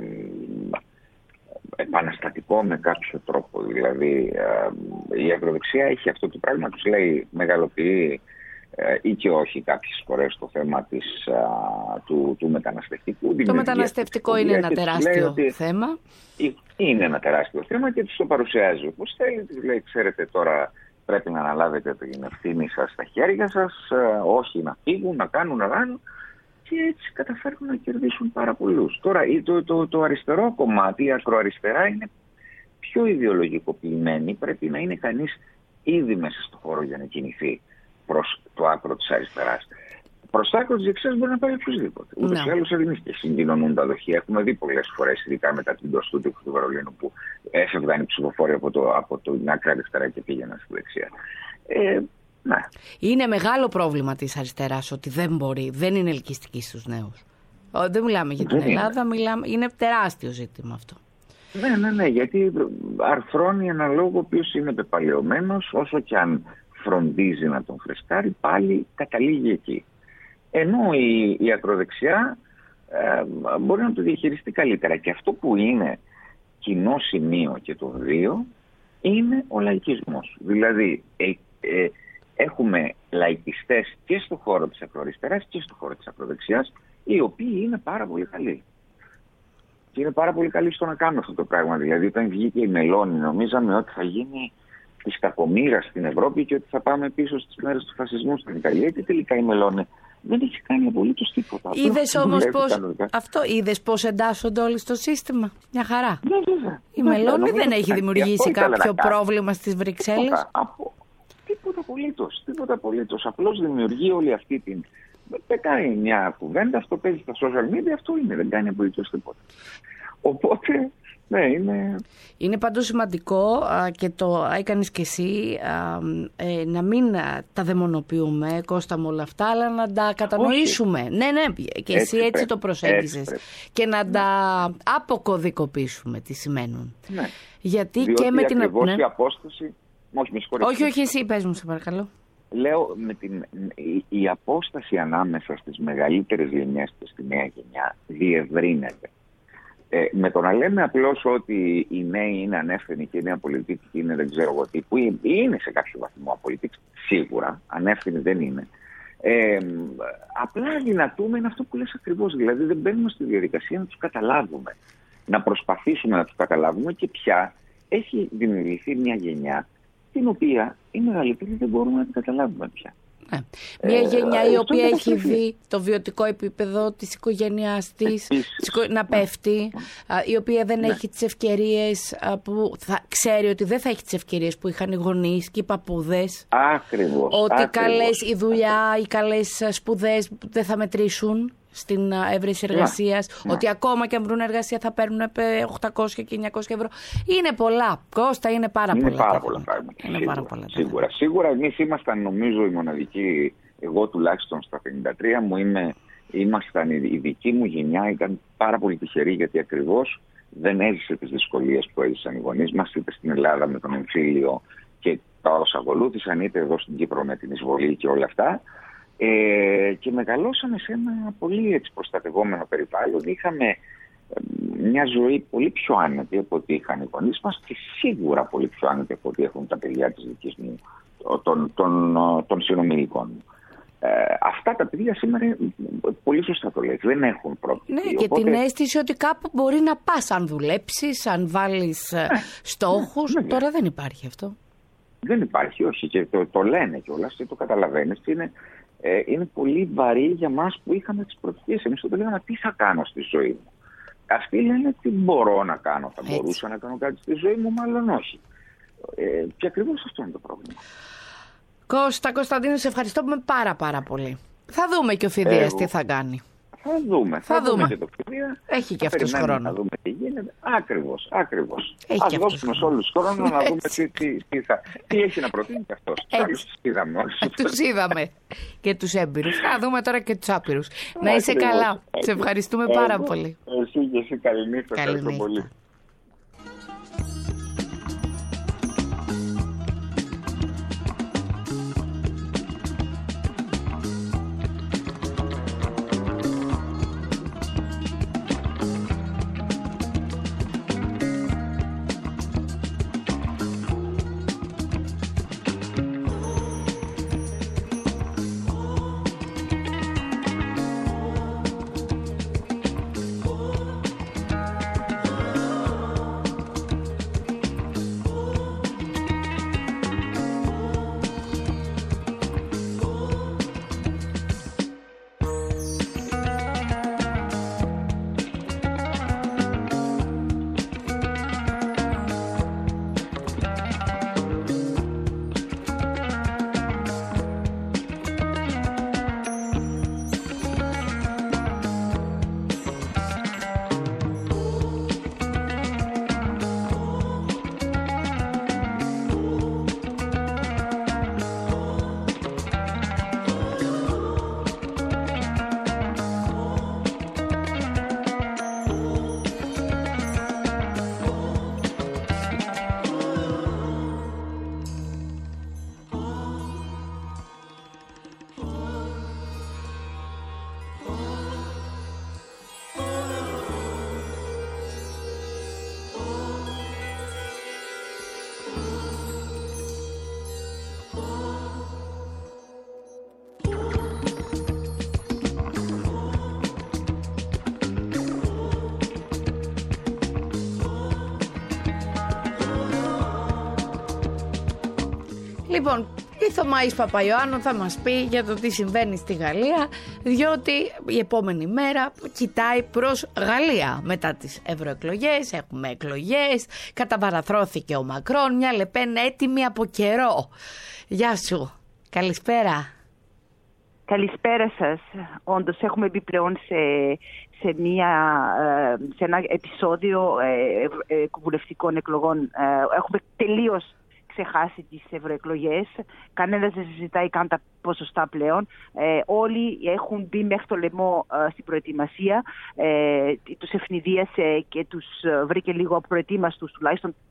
επαναστατικό με κάποιο τρόπο. Δηλαδή ε, η ακροδεξιά έχει αυτό το πράγμα, τους λέει, μεγαλοποιεί ε, ή και όχι κάποιες φορές το θέμα της, α, του, του μεταναστευτικού. Το μεταναστευτικό είναι ένα τεράστιο θέμα. Είναι ένα τεράστιο θέμα και τους το παρουσιάζει όπως θέλει. Τους λέει, ξέρετε, τώρα πρέπει να αναλάβετε την ευθύνη σας στα χέρια σας, όχι να φύγουν, να κάνουν, να κάνουν, και έτσι καταφέρουν να κερδίσουν πάρα πολλούς. Τώρα το, το, το αριστερό κομμάτι, η ακροαριστερά, είναι πιο ιδεολογικοποιημένη. Πρέπει να είναι κανείς ήδη μέσα στο χώρο για να κινηθεί προς το άκρο της αριστεράς. Προς το άκρο της δεξιάς μπορεί να πάει οποιοδήποτε. Ούτως ή άλλως εμείς και συγκοινωνούν τα δοχεία. Έχουμε δει πολλές φορές, ειδικά μετά την πτώση του του Βερολίνου, που έφευγαν οι ψηφοφόροι από το, από το άκρα αριστερά και πήγαιναν στη δεξιά. Ε, ναι. Είναι μεγάλο πρόβλημα της αριστεράς ότι δεν μπορεί, δεν είναι ελκυστική στους νέους. Δεν μιλάμε για την δεν Ελλάδα, είναι. Μιλάμε, είναι τεράστιο ζήτημα αυτό. Ναι, ναι, ναι, γιατί αρθρώνει ένα λόγο ο οποίος είναι πεπαλαιωμένος, όσο και αν φροντίζει να τον φρεσκάρει, πάλι καταλήγει εκεί. Ενώ η, η ακροδεξιά ε, μπορεί να το διαχειριστεί καλύτερα. Και αυτό που είναι κοινό σημείο και το δύο είναι ο λαϊκισμός. Δηλαδή ε, ε, έχουμε λαϊκιστές και στο χώρο της ακροαριστεράς και στο χώρο της ακροδεξιάς, οι οποίοι είναι πάρα πολύ καλοί. Και είναι πάρα πολύ καλοί στο να κάνουν αυτό το πράγμα. Δηλαδή όταν βγήκε η Μελώνη, νομίζαμε ότι θα γίνει της κακομοίρας στην Ευρώπη και ότι θα πάμε πίσω στις μέρες του φασισμού στην Ιταλία, και τελικά η Μελώνη δεν έχει κάνει απολύτως τίποτα. Είδες όμως πώς, αυτό, είδες πώς εντάσσονται όλοι στο σύστημα. Μια χαρά. Ναι, βέβαια. Η ναι, Μελώνη δεν έχει δημιουργήσει κάποιο πρόβλημα στις Βρυξέλλες. Τίποτα, από, τίποτα απολύτως. Τίποτα απολύτως. Απλώς δημιουργεί όλη αυτή την... Δεν κάνει μια κουβέντα, αυτό παίζει στα social media, αυτό είναι. Δεν κάνει απολύτως τίποτα. Οπότε... Ναι, είναι... είναι πάντως σημαντικό α, και το έκανες και εσύ α, ε, να μην α, τα δαιμονοποιούμε, Κώστα, με όλα αυτά, αλλά να τα κατανοήσουμε. Όχι. Ναι, ναι, και εσύ έτσι, έτσι το προσέγγισες. Έτσι και να τα αποκωδικοποιήσουμε τι σημαίνουν. Ναι. Γιατί διότι και με την... ακριβώς ναι. η απόσταση... Όχι, με συγχωρείτε. όχι, όχι, εσύ πες μου, σε παρακαλώ. Λέω, με την, η, η απόσταση ανάμεσα στις μεγαλύτερες γενιές και στη νέα γενιά διευρύνεται. Ε, με το να λέμε απλώς ότι οι νέοι είναι ανεύθυνοι και είναι απολυτικοί και είναι δεν ξέρω εγώ τι, που είναι σε κάποιο βαθμό απολυτικοί, σίγουρα, ανεύθυνοι δεν είναι. Ε, απλά δυνατούμε, είναι αυτό που λες ακριβώς, δηλαδή δεν μπαίνουμε στη διαδικασία να τους καταλάβουμε, να προσπαθήσουμε να τους καταλάβουμε και πια έχει δημιουργηθεί μια γενιά την οποία οι μεγαλύτεροι δεν μπορούμε να την καταλάβουμε πια. Ναι. Μια γενιά ε, η οποία έχει δει το βιωτικό επίπεδο της οικογένειάς της Επίσης, να πέφτει, ναι. η οποία δεν ναι. έχει τις ευκαιρίες που θα ξέρει ότι δεν θα έχει τις ευκαιρίες που είχαν οι γονείς και οι παππούδες. Ακριβώς. Ότι ακριβώς, καλές η δουλειά, οι καλές σπουδές δεν θα μετρήσουν στην έβρεση εργασίας, yeah, ότι yeah. ακόμα και αν βρουν εργασία θα παίρνουν οκτακόσια και εννιακόσια ευρώ. Είναι πολλά. Κώστα, είναι πάρα είναι πολλά. Πάρα πολλά πράγματα. Είναι σίγουρα, πάρα πολλά. Σίγουρα. Σίγουρα εμείς ήμασταν, νομίζω, οι μοναδικοί, εγώ τουλάχιστον στα πενήντα τρία μου, είμαι, ήμασταν η δική μου γενιά, ήταν πάρα πολύ τυχερή γιατί ακριβώς δεν έζησε τις δυσκολίες που έζησαν οι γονείς μας, είτε στην Ελλάδα με τον εμφύλιο και τα όσα ακολούθησαν, είτε εδώ στην Κύπρο με την εισβολή και όλα αυτά. Ε, και μεγαλώσαμε σε ένα πολύ έτσι προστατευόμενο περιβάλλον. Είχαμε ε, μια ζωή πολύ πιο άνετη από ό,τι είχαν οι γονείς μας και σίγουρα πολύ πιο άνετη από ό,τι έχουν τα παιδιά της δικής μου, των, των, των συνομιλικών μου. Ε, αυτά τα παιδιά σήμερα, πολύ σωστά το λέει, δεν έχουν πρόβλημα. Ναι, και οπότε... την αίσθηση ότι κάπου μπορεί να πας αν δουλέψεις, αν βάλεις ε, στόχους. Ναι, τώρα δεν υπάρχει αυτό. Δεν υπάρχει, όχι, και το, το λένε κιόλας και το καταλαβαίνεις. Είναι, ε, είναι πολύ βαρύ για μας που είχαμε τις προοπτικές. Εμείς το λέγαμε τι θα κάνω στη ζωή μου. Αυτοί λένε τι μπορώ να κάνω. Θα Έτσι. μπορούσα να κάνω κάτι στη ζωή μου, μάλλον όχι. Ε, και ακριβώς αυτό είναι το πρόβλημα. Κώστα Κωνσταντίνου, σε ευχαριστούμε πάρα πάρα πολύ. Θα δούμε και ο Φιδίας τι θα κάνει. Θα δούμε, θα, θα δούμε. δούμε και το Φιδία. Έχει και αυτός χρόνο. Να δούμε τι γίνεται. Ακριβώς, ακριβώς. Ας δώσουμε σε όλους τους χρόνους να δούμε τι, τι, τι, θα, τι έχει να προτείνει και αυτός. Άλλους τους είδαμε όλους. Τους είδαμε και τους έμπειρους. Θα δούμε τώρα και τους άπειρους. Να είσαι ακριβώς, καλά. Ακριβώς. Σε ευχαριστούμε πάρα Εγώ, πολύ. Εσύ και εσύ καληνύχτα. Ευχαριστώ πολύ. Λοιπόν, η Θωμαής Παπαϊωάννου θα μας πει για το τι συμβαίνει στη Γαλλία, διότι η επόμενη μέρα κοιτάει προς Γαλλία. Μετά τις ευρωεκλογές, έχουμε εκλογές, καταβαραθρώθηκε ο Μακρόν, μια Λεπέν έτοιμη από καιρό. Γεια σου, καλησπέρα. Καλησπέρα σας. Όντως έχουμε μπει πλέον σε, σε, μια, σε ένα επεισόδιο ε, ε, βουλευτικών εκλογών. Έχουμε τελείως ξεχάσει τις ευρωεκλογές. Κανένας δεν συζητάει καν τα ποσοστά πλέον. Ε, όλοι έχουν μπει μέχρι το λαιμό ε, στην προετοιμασία. Ε, τους ευνηδίασε και τους βρήκε λίγο προετοίμαστους, τουλάχιστον τους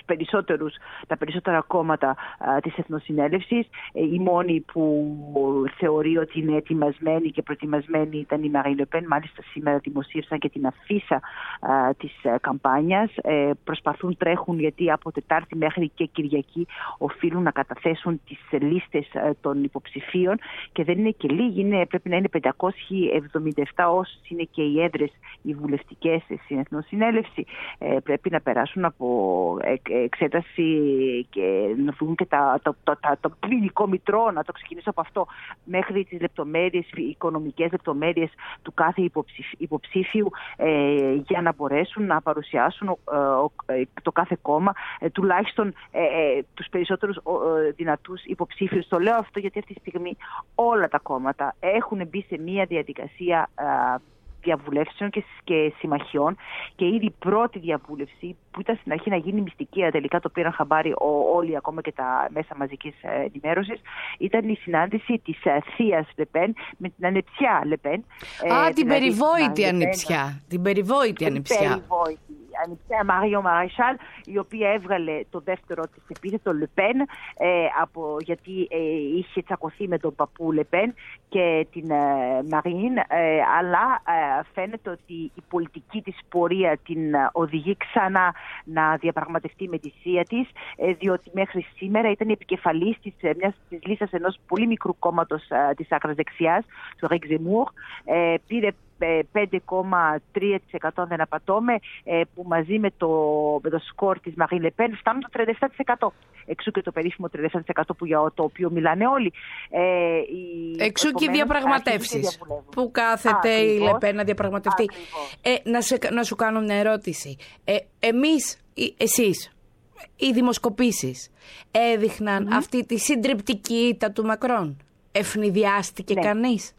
περισσότερους, τα περισσότερα κόμματα α, της Εθνοσυνέλευσης. Ε, η μόνη που θεωρεί ότι είναι ετοιμασμένη και προετοιμασμένη ήταν η Μαρίν Λε Πεν. Μάλιστα σήμερα δημοσίευσαν και την αφίσα α, της α, καμπάνιας. Ε, προσπαθούν, τρέχουν, γιατί από Τετάρτη μέχρι και Κυριακή οφείλουν να καταθέσουν τις λίστες α, των υποψηφίων, και δεν είναι και λίγοι, είναι, πρέπει να είναι πεντακόσιες εβδομήντα επτά, όσοι είναι και οι έδρες οι βουλευτικές στην Εθνοσυνέλευση. Ε, πρέπει να περάσουν από εξέταση και να δουν και τα, το, το, το, το ποινικό μητρό, να το ξεκινήσω από αυτό, μέχρι τις λεπτομέρειες, οι οικονομικές λεπτομέρειες του κάθε υποψήφι, υποψήφιου, ε, για να μπορέσουν να παρουσιάσουν ε, το κάθε κόμμα ε, τουλάχιστον ε, ε, τους περισσότερους ε, δυνατούς υποψήφιους. Το λέω αυτό γιατί αυτή τη στιγμή όλα τα κόμματα έχουν μπει σε μια διαδικασία ε, διαβουλεύσεων και, και συμμαχιών, και ήδη η πρώτη διαβούλευση, που ήταν στην αρχή να γίνει μυστική, τελικά το πήραν χαμπάρι όλοι, ακόμα και τα μέσα μαζικής ενημέρωσης, ήταν η συνάντηση της θείας Λε Πεν με την ανεψιά Λε Πεν. Α, ε, την περιβόητη ανεψιά. Την περιβόητη ανεψιά. Ανεψιά Μαριό Μαραϊσάλ, η οποία έβγαλε το δεύτερο της επίθετο Λε Πεν, ε, από, γιατί ε, είχε τσακωθεί με τον παππού Λε Πεν και την ε, Μαρίν, ε, αλλά ε, φαίνεται ότι η πολιτική της πορεία την ε, οδηγεί ξανά να διαπραγματευτεί με τη θεία της, ε, διότι μέχρι σήμερα ήταν η επικεφαλής της, ε, μιας, της λίστας ενός πολύ μικρού κόμματος ε, της άκρας δεξιάς, του Ρεξεμούρ, ε, πήρε πέντε κόμμα τρία τοις εκατό, δεν απατώμε, που μαζί με το, με το σκορ της Μαρίν Λε Πεν φτάνουν το τριάντα επτά τοις εκατό. Εξού και το περίφημο τριάντα επτά τοις εκατό που για το οποίο μιλάνε όλοι. Ε, η, Εξού και οι διαπραγματεύσεις που κάθεται Α, η Λε Πεν να διαπραγματευτεί. Ε, να, σε, να σου κάνω μια ερώτηση. Ε, εμείς, εσείς, οι δημοσκοπήσεις έδειχναν mm-hmm. αυτή τη συντριπτική ήττα του Μακρόν? Ευνηδιάστηκε ναι. κανείς?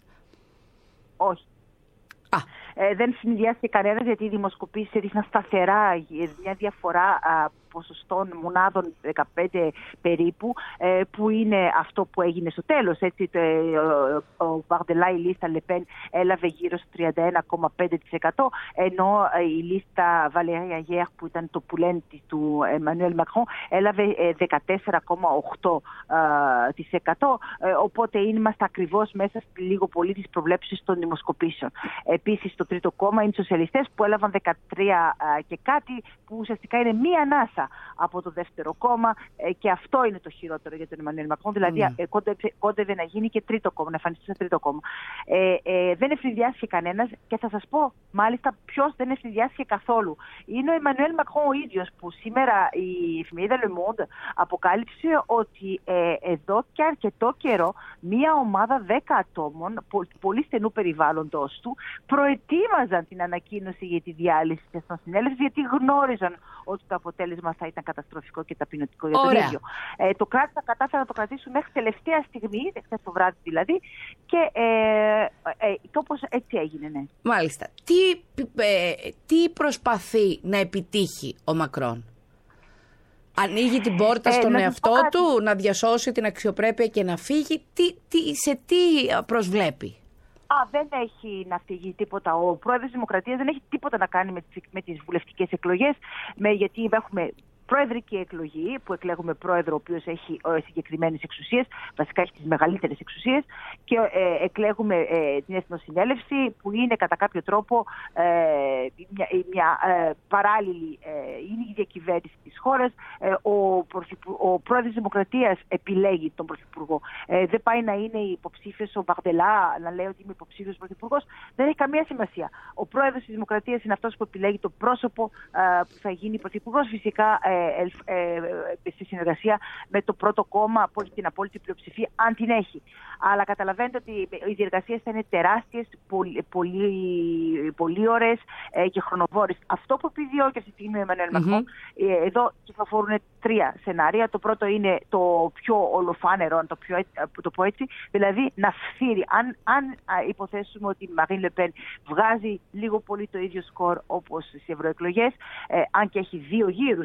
Όχι. Α. Ε, δεν συνδυάστηκε κανένας, γιατί οι δημοσκοπήσεις έδειχναν σταθερά μια διαφορά α, ποσοστών μονάδων δεκαπέντε περίπου, ε, που είναι αυτό που έγινε στο τέλος. Έτσι, το, ο, ο Μπαρντελά, η λίστα Λε Πεν, έλαβε γύρω στο τριάντα ένα κόμμα πέντε τοις εκατό, ενώ η λίστα Βαλερία Αγιέρ, που ήταν το πουλέν του Εμμανουέλ Μακρόν, έλαβε δεκατέσσερα κόμμα οκτώ τοις εκατό. Ε, οπότε είμαστε ακριβώς μέσα στη λίγο πολύ τις προβλέψεις των δημοσκοπήσεων. Επίσης, το τρίτο κόμμα είναι οι σοσιαλιστές, που έλαβαν δεκατρία και κάτι, που ουσιαστικά είναι μία ανάσα από το δεύτερο κόμμα, και αυτό είναι το χειρότερο για τον Εμμανουέλ Μακρόν. Δηλαδή, mm. κόντευε, κόντευε να γίνει και τρίτο κόμμα, να εμφανιστεί σε τρίτο κόμμα. Ε, ε, δεν ευνηδιάστηκε κανένας, και θα σας πω μάλιστα ποιος δεν ευνηδιάστηκε καθόλου. Είναι ο Εμμανουέλ Μακρόν ο ίδιος, που σήμερα η εφημερίδα Le Monde αποκάλυψε ότι ε, εδώ και αρκετό καιρό μία ομάδα δέκα ατόμων, πο, πολύ στενού περιβάλλοντος του, προετοίμαζαν την ανακοίνωση για τη διάλυση της Εθνοσυνέλευσης, γιατί γνώριζαν ότι το αποτέλεσμα θα ήταν καταστροφικό και ταπεινωτικό για τον ίδιο. Ε, το κράτημα κατάφεραν να το κρατήσουν μέχρι τελευταία στιγμή, χθες το βράδυ δηλαδή, και ε, ε, κάπως έτσι έγινε, ναι. Μάλιστα. Τι, ε, τι προσπαθεί να επιτύχει ο Μακρόν? Ανοίγει την πόρτα στον ε, εαυτό να του, κάτι. να διασώσει την αξιοπρέπεια και να φύγει? Τι, τι, σε τι προσβλέπει? Α, δεν έχει να φύγει τίποτα. Ο πρόεδρος της Δημοκρατίας δεν έχει τίποτα να κάνει με τις, με τις βουλευτικές εκλογές, με, γιατί έχουμε προεδρική εκλογή, που εκλέγουμε πρόεδρο ο οποίος έχει συγκεκριμένες εξουσίες, βασικά έχει τις μεγαλύτερες εξουσίες, και ε, εκλέγουμε ε, την Εθνοσυνέλευση, που είναι κατά κάποιο τρόπο ε, μια, μια ε, παράλληλη, ε, είναι η διακυβέρνηση της χώρας. Ε, ο, ο πρόεδρος της Δημοκρατίας επιλέγει τον πρωθυπουργό. Ε, δεν πάει να είναι υποψήφιος ο Μπαρντελά, να λέει ότι είμαι υποψήφιος πρωθυπουργός. Δεν έχει καμία σημασία. Ο πρόεδρος της Δημοκρατίας είναι αυτός που επιλέγει το πρόσωπο ε, που θα γίνει πρωθυπουργός. Φυσικά ε, ε, ε, στη συνεργασία με το πρώτο κόμμα, από την απόλυτη πλειοψηφία, αν την έχει. Αλλά καταλαβαίνετε ότι οι διεργασίες θα είναι τεράστιες, πολύ, πολύ, πολύ ώρες ε, και χρονοβόρες. Αυτό που επιδιώκει αυτή τη στιγμή ο Εμμανουέλ Μακρόν, mm-hmm. εδώ κυκλοφορούν τρία σενάρια. Το πρώτο είναι το πιο ολοφάνερο, αν το, πιο, το πω έτσι, δηλαδή να φθείρει. Αν, αν υποθέσουμε ότι η Μαρίν Λε Πεν βγάζει λίγο πολύ το ίδιο σκορ όπως στις ευρωεκλογές, ε, αν και έχει δύο γύρους, και είναι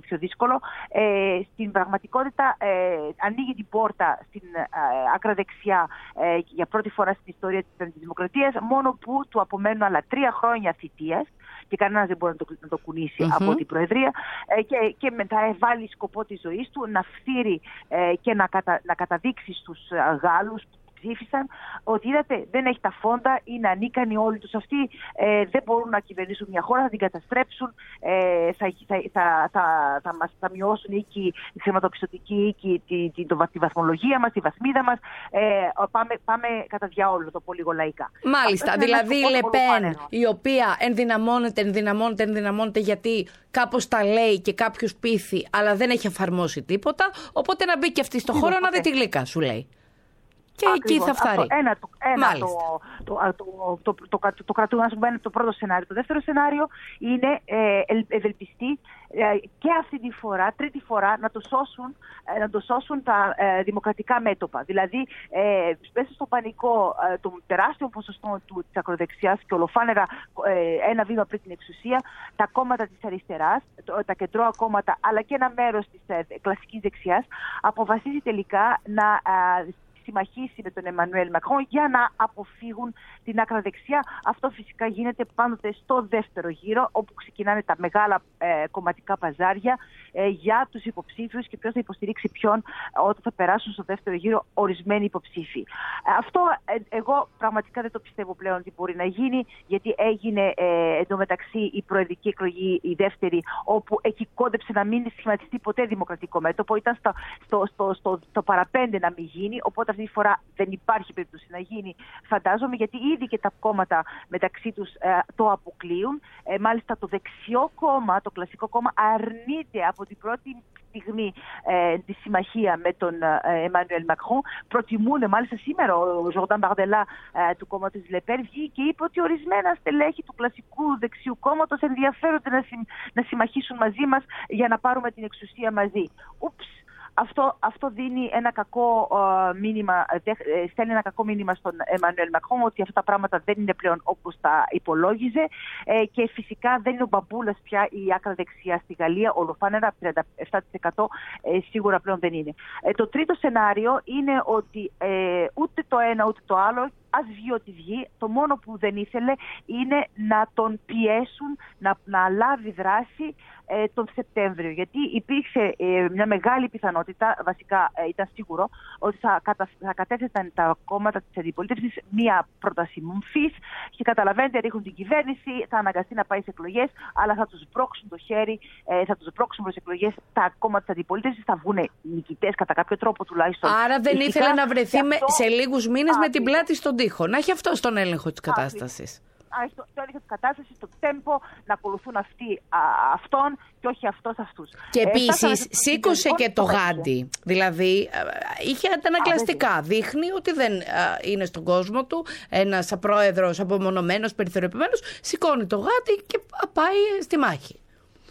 πιο δύσκολο. Ε, στην πραγματικότητα ε, ανοίγει την πόρτα στην ε, άκρα δεξιά ε, για πρώτη φορά στην ιστορία της Δημοκρατίας, μόνο που του απομένουν άλλα τρία χρόνια θητείας και κανένας δεν μπορεί να το, να το κουνήσει mm-hmm. από την Προεδρία ε, και, και μετά βάλει σκοπό της ζωής του να φθείρει ε, και να, κατα, να καταδείξει στους ε, Γάλλους ψήφισαν ότι είδατε δεν έχει τα φόντα, είναι ανίκανοι όλοι τους αυτοί, ε, δεν μπορούν να κυβερνήσουν μια χώρα, θα την καταστρέψουν, ε, θα, θα, θα, θα, θα, μας, θα μειώσουν οίκη, η χρηματοπιστωτική οίκη, τη, τη, τη, τη βαθμολογία μας, τη βαθμίδα μας, ε, πάμε, πάμε κατά διάολο το πολύ λαϊκά. Μάλιστα, αυτό δηλαδή η Λεπέν η οποία ενδυναμώνεται, ενδυναμώνεται, ενδυναμώνεται γιατί κάπως τα λέει και κάποιους πείθει, αλλά δεν έχει εφαρμόσει τίποτα, οπότε να μπει και αυτή στο χώρο να δει τη γλύκα, σου λέει. Και ακριβώς, εκεί θα φτάρει. Αυτό, ένα το, ένα το, το, το, το, το, το, το κρατούμε, ας πούμε, το πρώτο σενάριο. Το δεύτερο σενάριο είναι ε, ευελπιστή ε, και αυτή τη φορά, τρίτη φορά, να το σώσουν, ε, να το σώσουν τα ε, δημοκρατικά μέτωπα. Δηλαδή, ε, μέσα στο πανικό ε, των τεράστιων ποσοστών της ακροδεξιάς και ολοφάνερα ε, ένα βήμα πριν την εξουσία, τα κόμματα της αριστεράς, το, τα κεντρώα κόμματα, αλλά και ένα μέρος της ε, κλασικής δεξιάς, αποφασίζει τελικά να ε, συμμαχίσει με τον Εμμανουέλ Μακρόν για να αποφύγουν την άκρα δεξιά. Αυτό φυσικά γίνεται πάντοτε στο δεύτερο γύρο, όπου ξεκινάνε τα μεγάλα ε, κομματικά παζάρια ε, για τους υποψήφιους και ποιος θα υποστηρίξει ποιον όταν θα περάσουν στο δεύτερο γύρο ορισμένοι υποψήφοι. Ε, αυτό ε, εγώ πραγματικά δεν το πιστεύω πλέον ότι μπορεί να γίνει, γιατί έγινε ε, εντωμεταξύ η προεδρική εκλογή, η δεύτερη, όπου εκεί κόντεψε να μην σχηματιστεί ποτέ δημοκρατικό μέτωπο, ήταν στο, στο, στο, στο, στο παραπέντε να μην γίνει, οπότε αυτή τη φορά δεν υπάρχει περίπτωση να γίνει, φαντάζομαι, γιατί ήδη και τα κόμματα μεταξύ τους ε, το αποκλείουν. Ε, μάλιστα το δεξιό κόμμα, το κλασικό κόμμα, αρνείται από την πρώτη στιγμή ε, τη συμμαχία με τον Εμμανουέλ Μακρόν. Προτιμούν, μάλιστα σήμερα ο Ζορντάν Μπαρντελά ε, του κόμματος Λεπέν βγήκε και είπε ότι ορισμένα στελέχη του κλασικού δεξιού κόμματος ενδιαφέρονται να, συμ, να συμμαχήσουν μαζί μας για να πάρουμε την εξουσία μαζί. Ούψ! Αυτό, αυτό δίνει ένα κακό uh, μήνυμα, δε, στέλνει ένα κακό μήνυμα στον Εμμανουέλ Μακρόν ότι αυτά τα πράγματα δεν είναι πλέον όπως τα υπολόγιζε ε, και φυσικά δεν είναι ο μπαμπούλας πια η άκρα δεξιά στη Γαλλία, ολοφάνερα τριάντα επτά τοις εκατό ε, σίγουρα πλέον δεν είναι. Ε, το τρίτο σενάριο είναι ότι ε, ούτε το ένα ούτε το άλλο, ας βγει ό,τι βγει, το μόνο που δεν ήθελε είναι να τον πιέσουν να, να λάβει δράση ε, τον Σεπτέμβριο. Γιατί υπήρξε ε, μια μεγάλη πιθανότητα, βασικά ε, ήταν σίγουρο, ότι θα, κατα, θα κατέθεσαν τα κόμματα της αντιπολίτευσης μία πρόταση μομφής και καταλαβαίνετε, ρίχνουν την κυβέρνηση, θα αναγκαστεί να πάει σε εκλογές, αλλά θα τους μπρώξουν το χέρι, ε, θα τους μπρώξουν προς εκλογές τα κόμματα της αντιπολίτευσης, θα βγουν νικητές κατά κάποιο τρόπο τουλάχιστον. Άρα δεν φυσικά, ήθελε να βρεθεί αυτό, σε λίγους μήνες με την πλάτη στον τοίχο. Να έχει αυτό στον έλεγχο της κατάστασης. Το έλεγχο της κατάστασης, το τέμπο, να ακολουθούν αυτοί α, αυτόν και όχι αυτός αυτούς. Και επίσης ε, σήκωσε και το γάντι. Δηλαδή είχε αντανακλαστικά. Δείχνει ότι δεν α, είναι στον κόσμο του ένας πρόεδρος απομονωμένος, περιθωριοποιημένος. Σηκώνει το γάντι και πάει στη μάχη.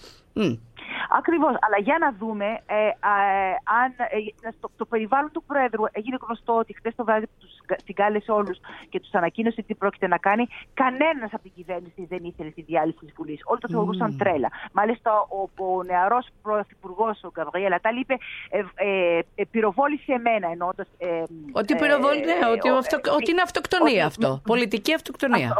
Mm. Ακριβώς, αλλά για να δούμε ε, ε, αν ε, το, το περιβάλλον του Πρόεδρου έγινε γνωστό ότι χθες το βράδυ τους συγκάλεσε όλους και τους ανακοίνωσε τι πρόκειται να κάνει. Κανένας από την κυβέρνηση δεν ήθελε τη διάλυση της Βουλής. Όλοι το θεωρούσαν mm. τρέλα. Μάλιστα ο, ο νεαρός πρωθυπουργός, ο Γκαβριέλ Ατάλ, είπε ε, ε, ε, πυροβόλησε εμένα, εννοώντας... Ε, ότι πυροβόλησε, ε, ότι, ε, αυτο, ε, ότι είναι αυτοκτονία ότι, αυτό, πολιτική αυτοκτονία.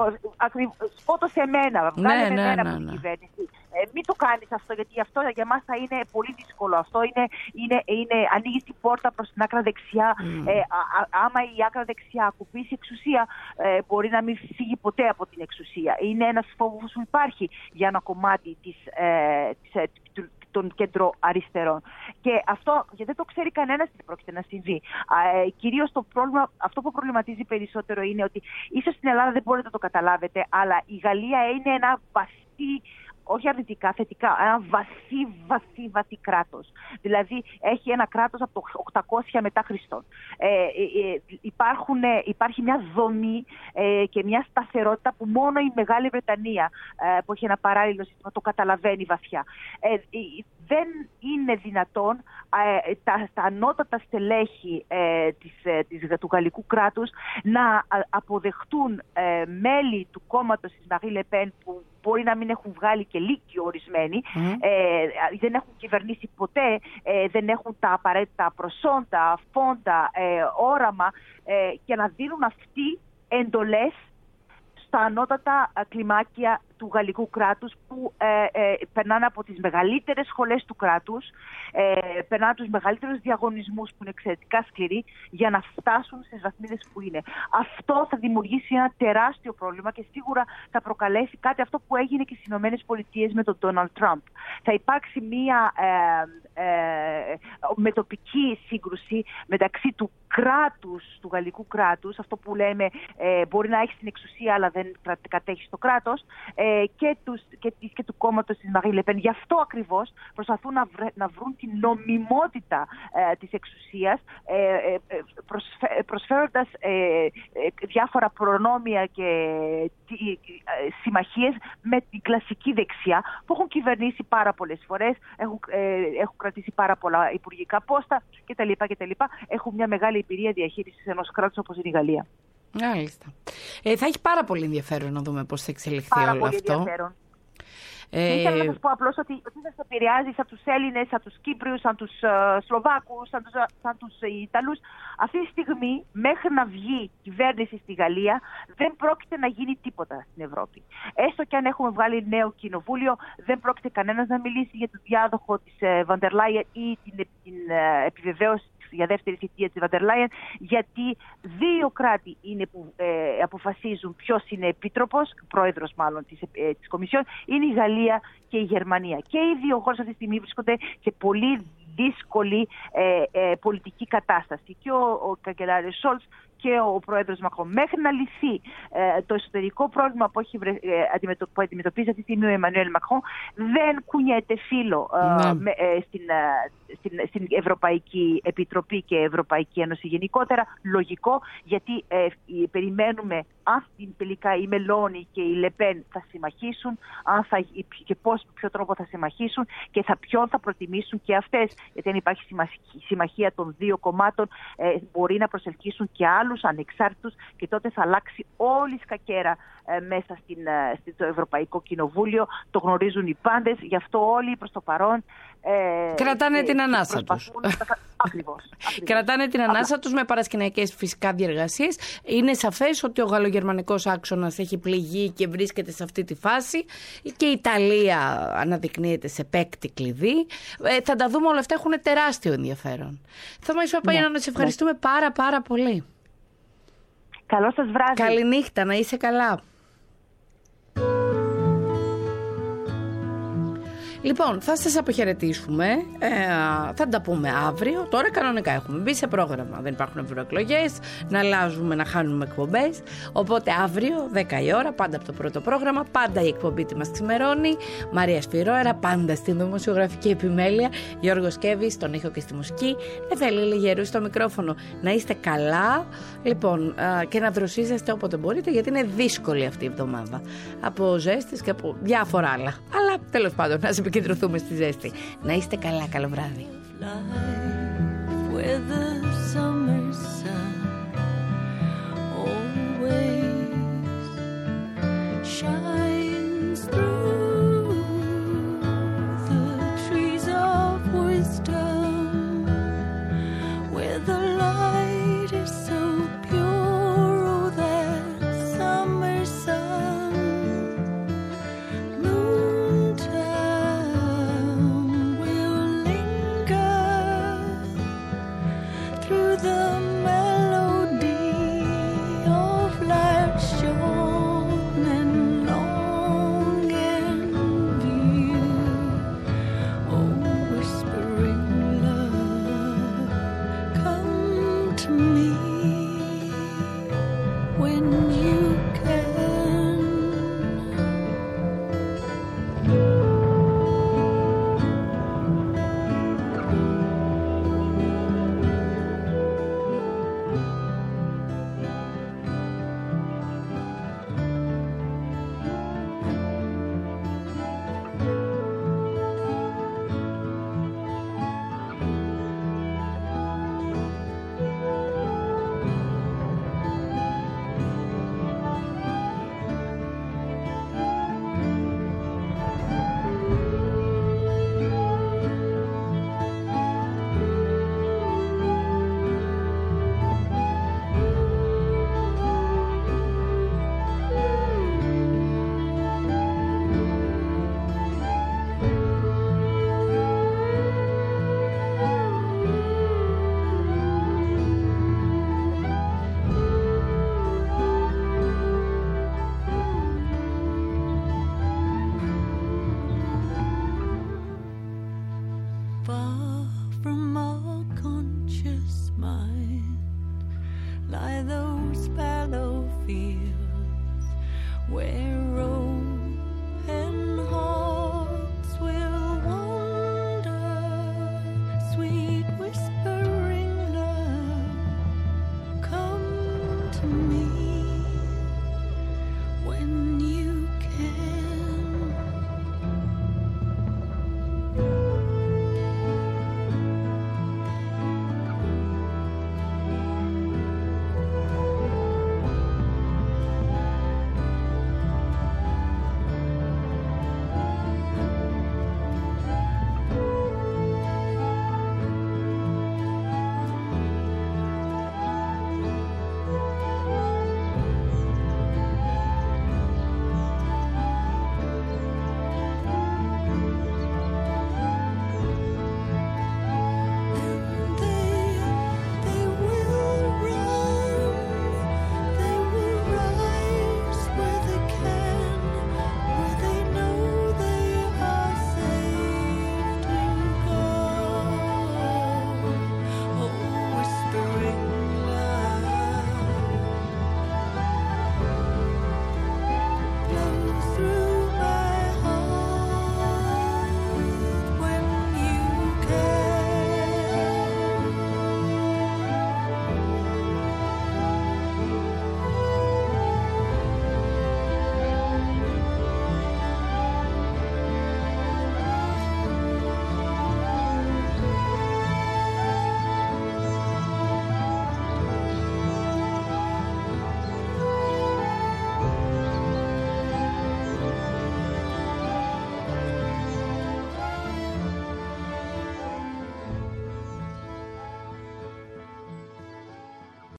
Σκότωσε εμένα, βγάλε ναι, ναι, εμένα ναι, από ναι. την κυβέρνηση. Ε, μην το κάνεις αυτό, γιατί αυτό για μας θα είναι πολύ δύσκολο. Αυτό είναι, είναι, είναι, ανοίγει την πόρτα προς την άκρα δεξιά. Mm. Ε, α, α, άμα η άκρα δεξιά ακουπήσει εξουσία, ε, μπορεί να μην φύγει ποτέ από την εξουσία. Είναι ένας φόβος που υπάρχει για ένα κομμάτι της, ε, της, ε, των κέντρο αριστερών. Και αυτό, γιατί δεν το ξέρει κανένας τι πρόκειται να συμβεί. Ε, κυρίως το πρόβλημα, αυτό που προβληματίζει περισσότερο είναι ότι ίσως στην Ελλάδα δεν μπορείτε να το καταλάβετε, αλλά η Γαλλία είναι ένα βαθύ, όχι αρνητικά, θετικά, ένα βαθύ, βαθύ, βαθύ κράτος. Δηλαδή έχει ένα κράτος από το οκτακόσια μετά Χριστόν. Ε, ε, ε, υπάρχουν, ε, υπάρχει μια δομή ε, και μια σταθερότητα που μόνο η Μεγάλη Βρετανία, ε, που έχει ένα παράλληλο σύστημα, το καταλαβαίνει βαθιά. Ε, ε, δεν είναι δυνατόν ε, τα, τα ανώτατα στελέχη ε, της, ε, της, του γαλλικού κράτους να αποδεχτούν ε, μέλη του κόμματος της Μαρί Λε Πεν που μπορεί να μην έχουν βγάλει και λύκειο ορισμένοι, mm. ε, δεν έχουν κυβερνήσει ποτέ, ε, δεν έχουν τα απαραίτητα προσόντα, φόντα, ε, όραμα ε, και να δίνουν αυτοί εντολές στα ανώτατα κλιμάκια του γαλλικού κράτους που ε, ε, περνάνε από τις μεγαλύτερες σχολές του κράτους, ε, περνάνε τους μεγαλύτερους διαγωνισμούς που είναι εξαιρετικά σκληροί για να φτάσουν στις βαθμίδες που είναι. Αυτό θα δημιουργήσει ένα τεράστιο πρόβλημα και σίγουρα θα προκαλέσει κάτι αυτό που έγινε και στις Ηνωμένες Πολιτείες με τον Ντόναλντ Τραμπ. Θα υπάρξει μία ε, ε, μετοπική σύγκρουση μεταξύ του κράτους, του γαλλικού κράτους, αυτό που λέμε ε, μπορεί να έχει την εξουσία αλλά δεν κατέχει το κράτος, ε, και, τους, και, και του κόμματος της Μαρή Λε Πεν. Γι' αυτό ακριβώς προσπαθούν να, βρε, να βρουν την νομιμότητα ε, της εξουσίας, ε, ε, προσφέ, προσφέροντας ε, ε, διάφορα προνόμια και ε, συμμαχίες με την κλασική δεξιά που έχουν κυβερνήσει πάρα πολλές φορές, έχουν, ε, έχουν κρατήσει πάρα πολλά υπουργικά πόστα κτλ. κτλ. Έχουν μια μεγάλη εμπειρία διαχείρισης ενός κράτους όπως είναι η Γαλλία. Μάλιστα. Ε, θα έχει πάρα πολύ ενδιαφέρον να δούμε πώς θα εξελιχθεί πάρα όλο πολύ αυτό. Ενδιαφέρον. Ε... Ήθελα να σας πω απλώς ότι, ότι σας επηρεάζει σαν τους Έλληνες, σαν τους Κύπριους, σαν τους uh, Σλοβάκους, σαν τους, σαν τους uh, Ιταλούς. Αυτή τη στιγμή, μέχρι να βγει κυβέρνηση στη Γαλλία, δεν πρόκειται να γίνει τίποτα στην Ευρώπη. Έστω και αν έχουμε βγάλει νέο κοινοβούλιο, δεν πρόκειται κανένας να μιλήσει για τον διάδοχο της Βαντερ Λάιεν ή την, την uh, επιβεβαίωση για δεύτερη θητεία της Βαντερ Λάιεν, γιατί δύο κράτη είναι που ε, αποφασίζουν ποιος είναι επίτροπος, πρόεδρος μάλλον της, ε, της Κομισιόν, είναι η Γαλλία και η Γερμανία. Και οι δύο χώρες αυτή τη στιγμή βρίσκονται σε πολύ δύσκολη ε, ε, πολιτική κατάσταση. Και ο, ο καγκελάριος Σόλτς και ο πρόεδρος Μακρόν. Μέχρι να λυθεί ε, το εσωτερικό πρόβλημα που, έχει, ε, αντιμετω, που αντιμετωπίζει αυτή τη στιγμή ο Εμμανουέλ Μακρόν, δεν κουνιέται φύλλο ε, με, ε, στην, ε, στην, στην Ευρωπαϊκή Επιτροπή και Ευρωπαϊκή Ένωση γενικότερα. Λογικό, γιατί ε, περιμένουμε αν τελικά η Μελώνη και η Λεπέν θα συμμαχίσουν, αν θα, και πώς, με ποιο τρόπο θα συμμαχίσουν και θα, ποιον θα προτιμήσουν και αυτές. Γιατί αν υπάρχει συμμαχία των δύο κομμάτων, ε, μπορεί να προσελκύσουν και άλλους ανεξάρτητους και τότε θα αλλάξει όλη η σκακέρα ε, μέσα στην, ε, στο Ευρωπαϊκό Κοινοβούλιο. Το γνωρίζουν οι πάντες, γι' αυτό όλοι προς το παρόν ε, κρατάνε ε, την ανάσα τους. Ακριβώς. Κρατάνε την ανάσα τους με παρασκηνιακές φυσικά διεργασίες. Είναι σαφές ότι ο γαλλογερμανικός άξονας έχει πληγεί και βρίσκεται σε αυτή τη φάση και η Ιταλία αναδεικνύεται σε παίκτη κλειδί. Ε, θα τα δούμε όλα αυτά, έχουν τεράστιο ενδιαφέρον. Θα μας είπα για να σε ευχαριστούμε ναι. πάρα πάρα πολύ. Καλό σας βράδυ. Καληνύχτα, να είσαι καλά. Λοιπόν, θα σας αποχαιρετήσουμε, ε, θα τα πούμε αύριο. Τώρα κανονικά έχουμε μπει σε πρόγραμμα, δεν υπάρχουν ευρωεκλογές, να αλλάζουμε, να χάνουμε εκπομπές. Οπότε αύριο, δέκα η ώρα, πάντα από το πρώτο πρόγραμμα, πάντα η εκπομπή τι μας ξημερώνει. Μαρία Σφυρόερα, πάντα στην δημοσιογραφική επιμέλεια. Γιώργος Κέβης, στον ήχο και στη μουσική. Νεφέλη Λιγερού στο μικρόφωνο. Να είστε καλά, λοιπόν, ε, και να δροσίζεστε όποτε μπορείτε, γιατί είναι δύσκολη αυτή η εβδομάδα. Από ζέστης και από διάφορα άλλα. Αλλά τέλος πάντων, να επικεντρωθούμε στη ζέστη. Να είστε καλά, καλό βράδυ. mind lie those fallow fields where open hearts will wander, sweet whispering love, come to me.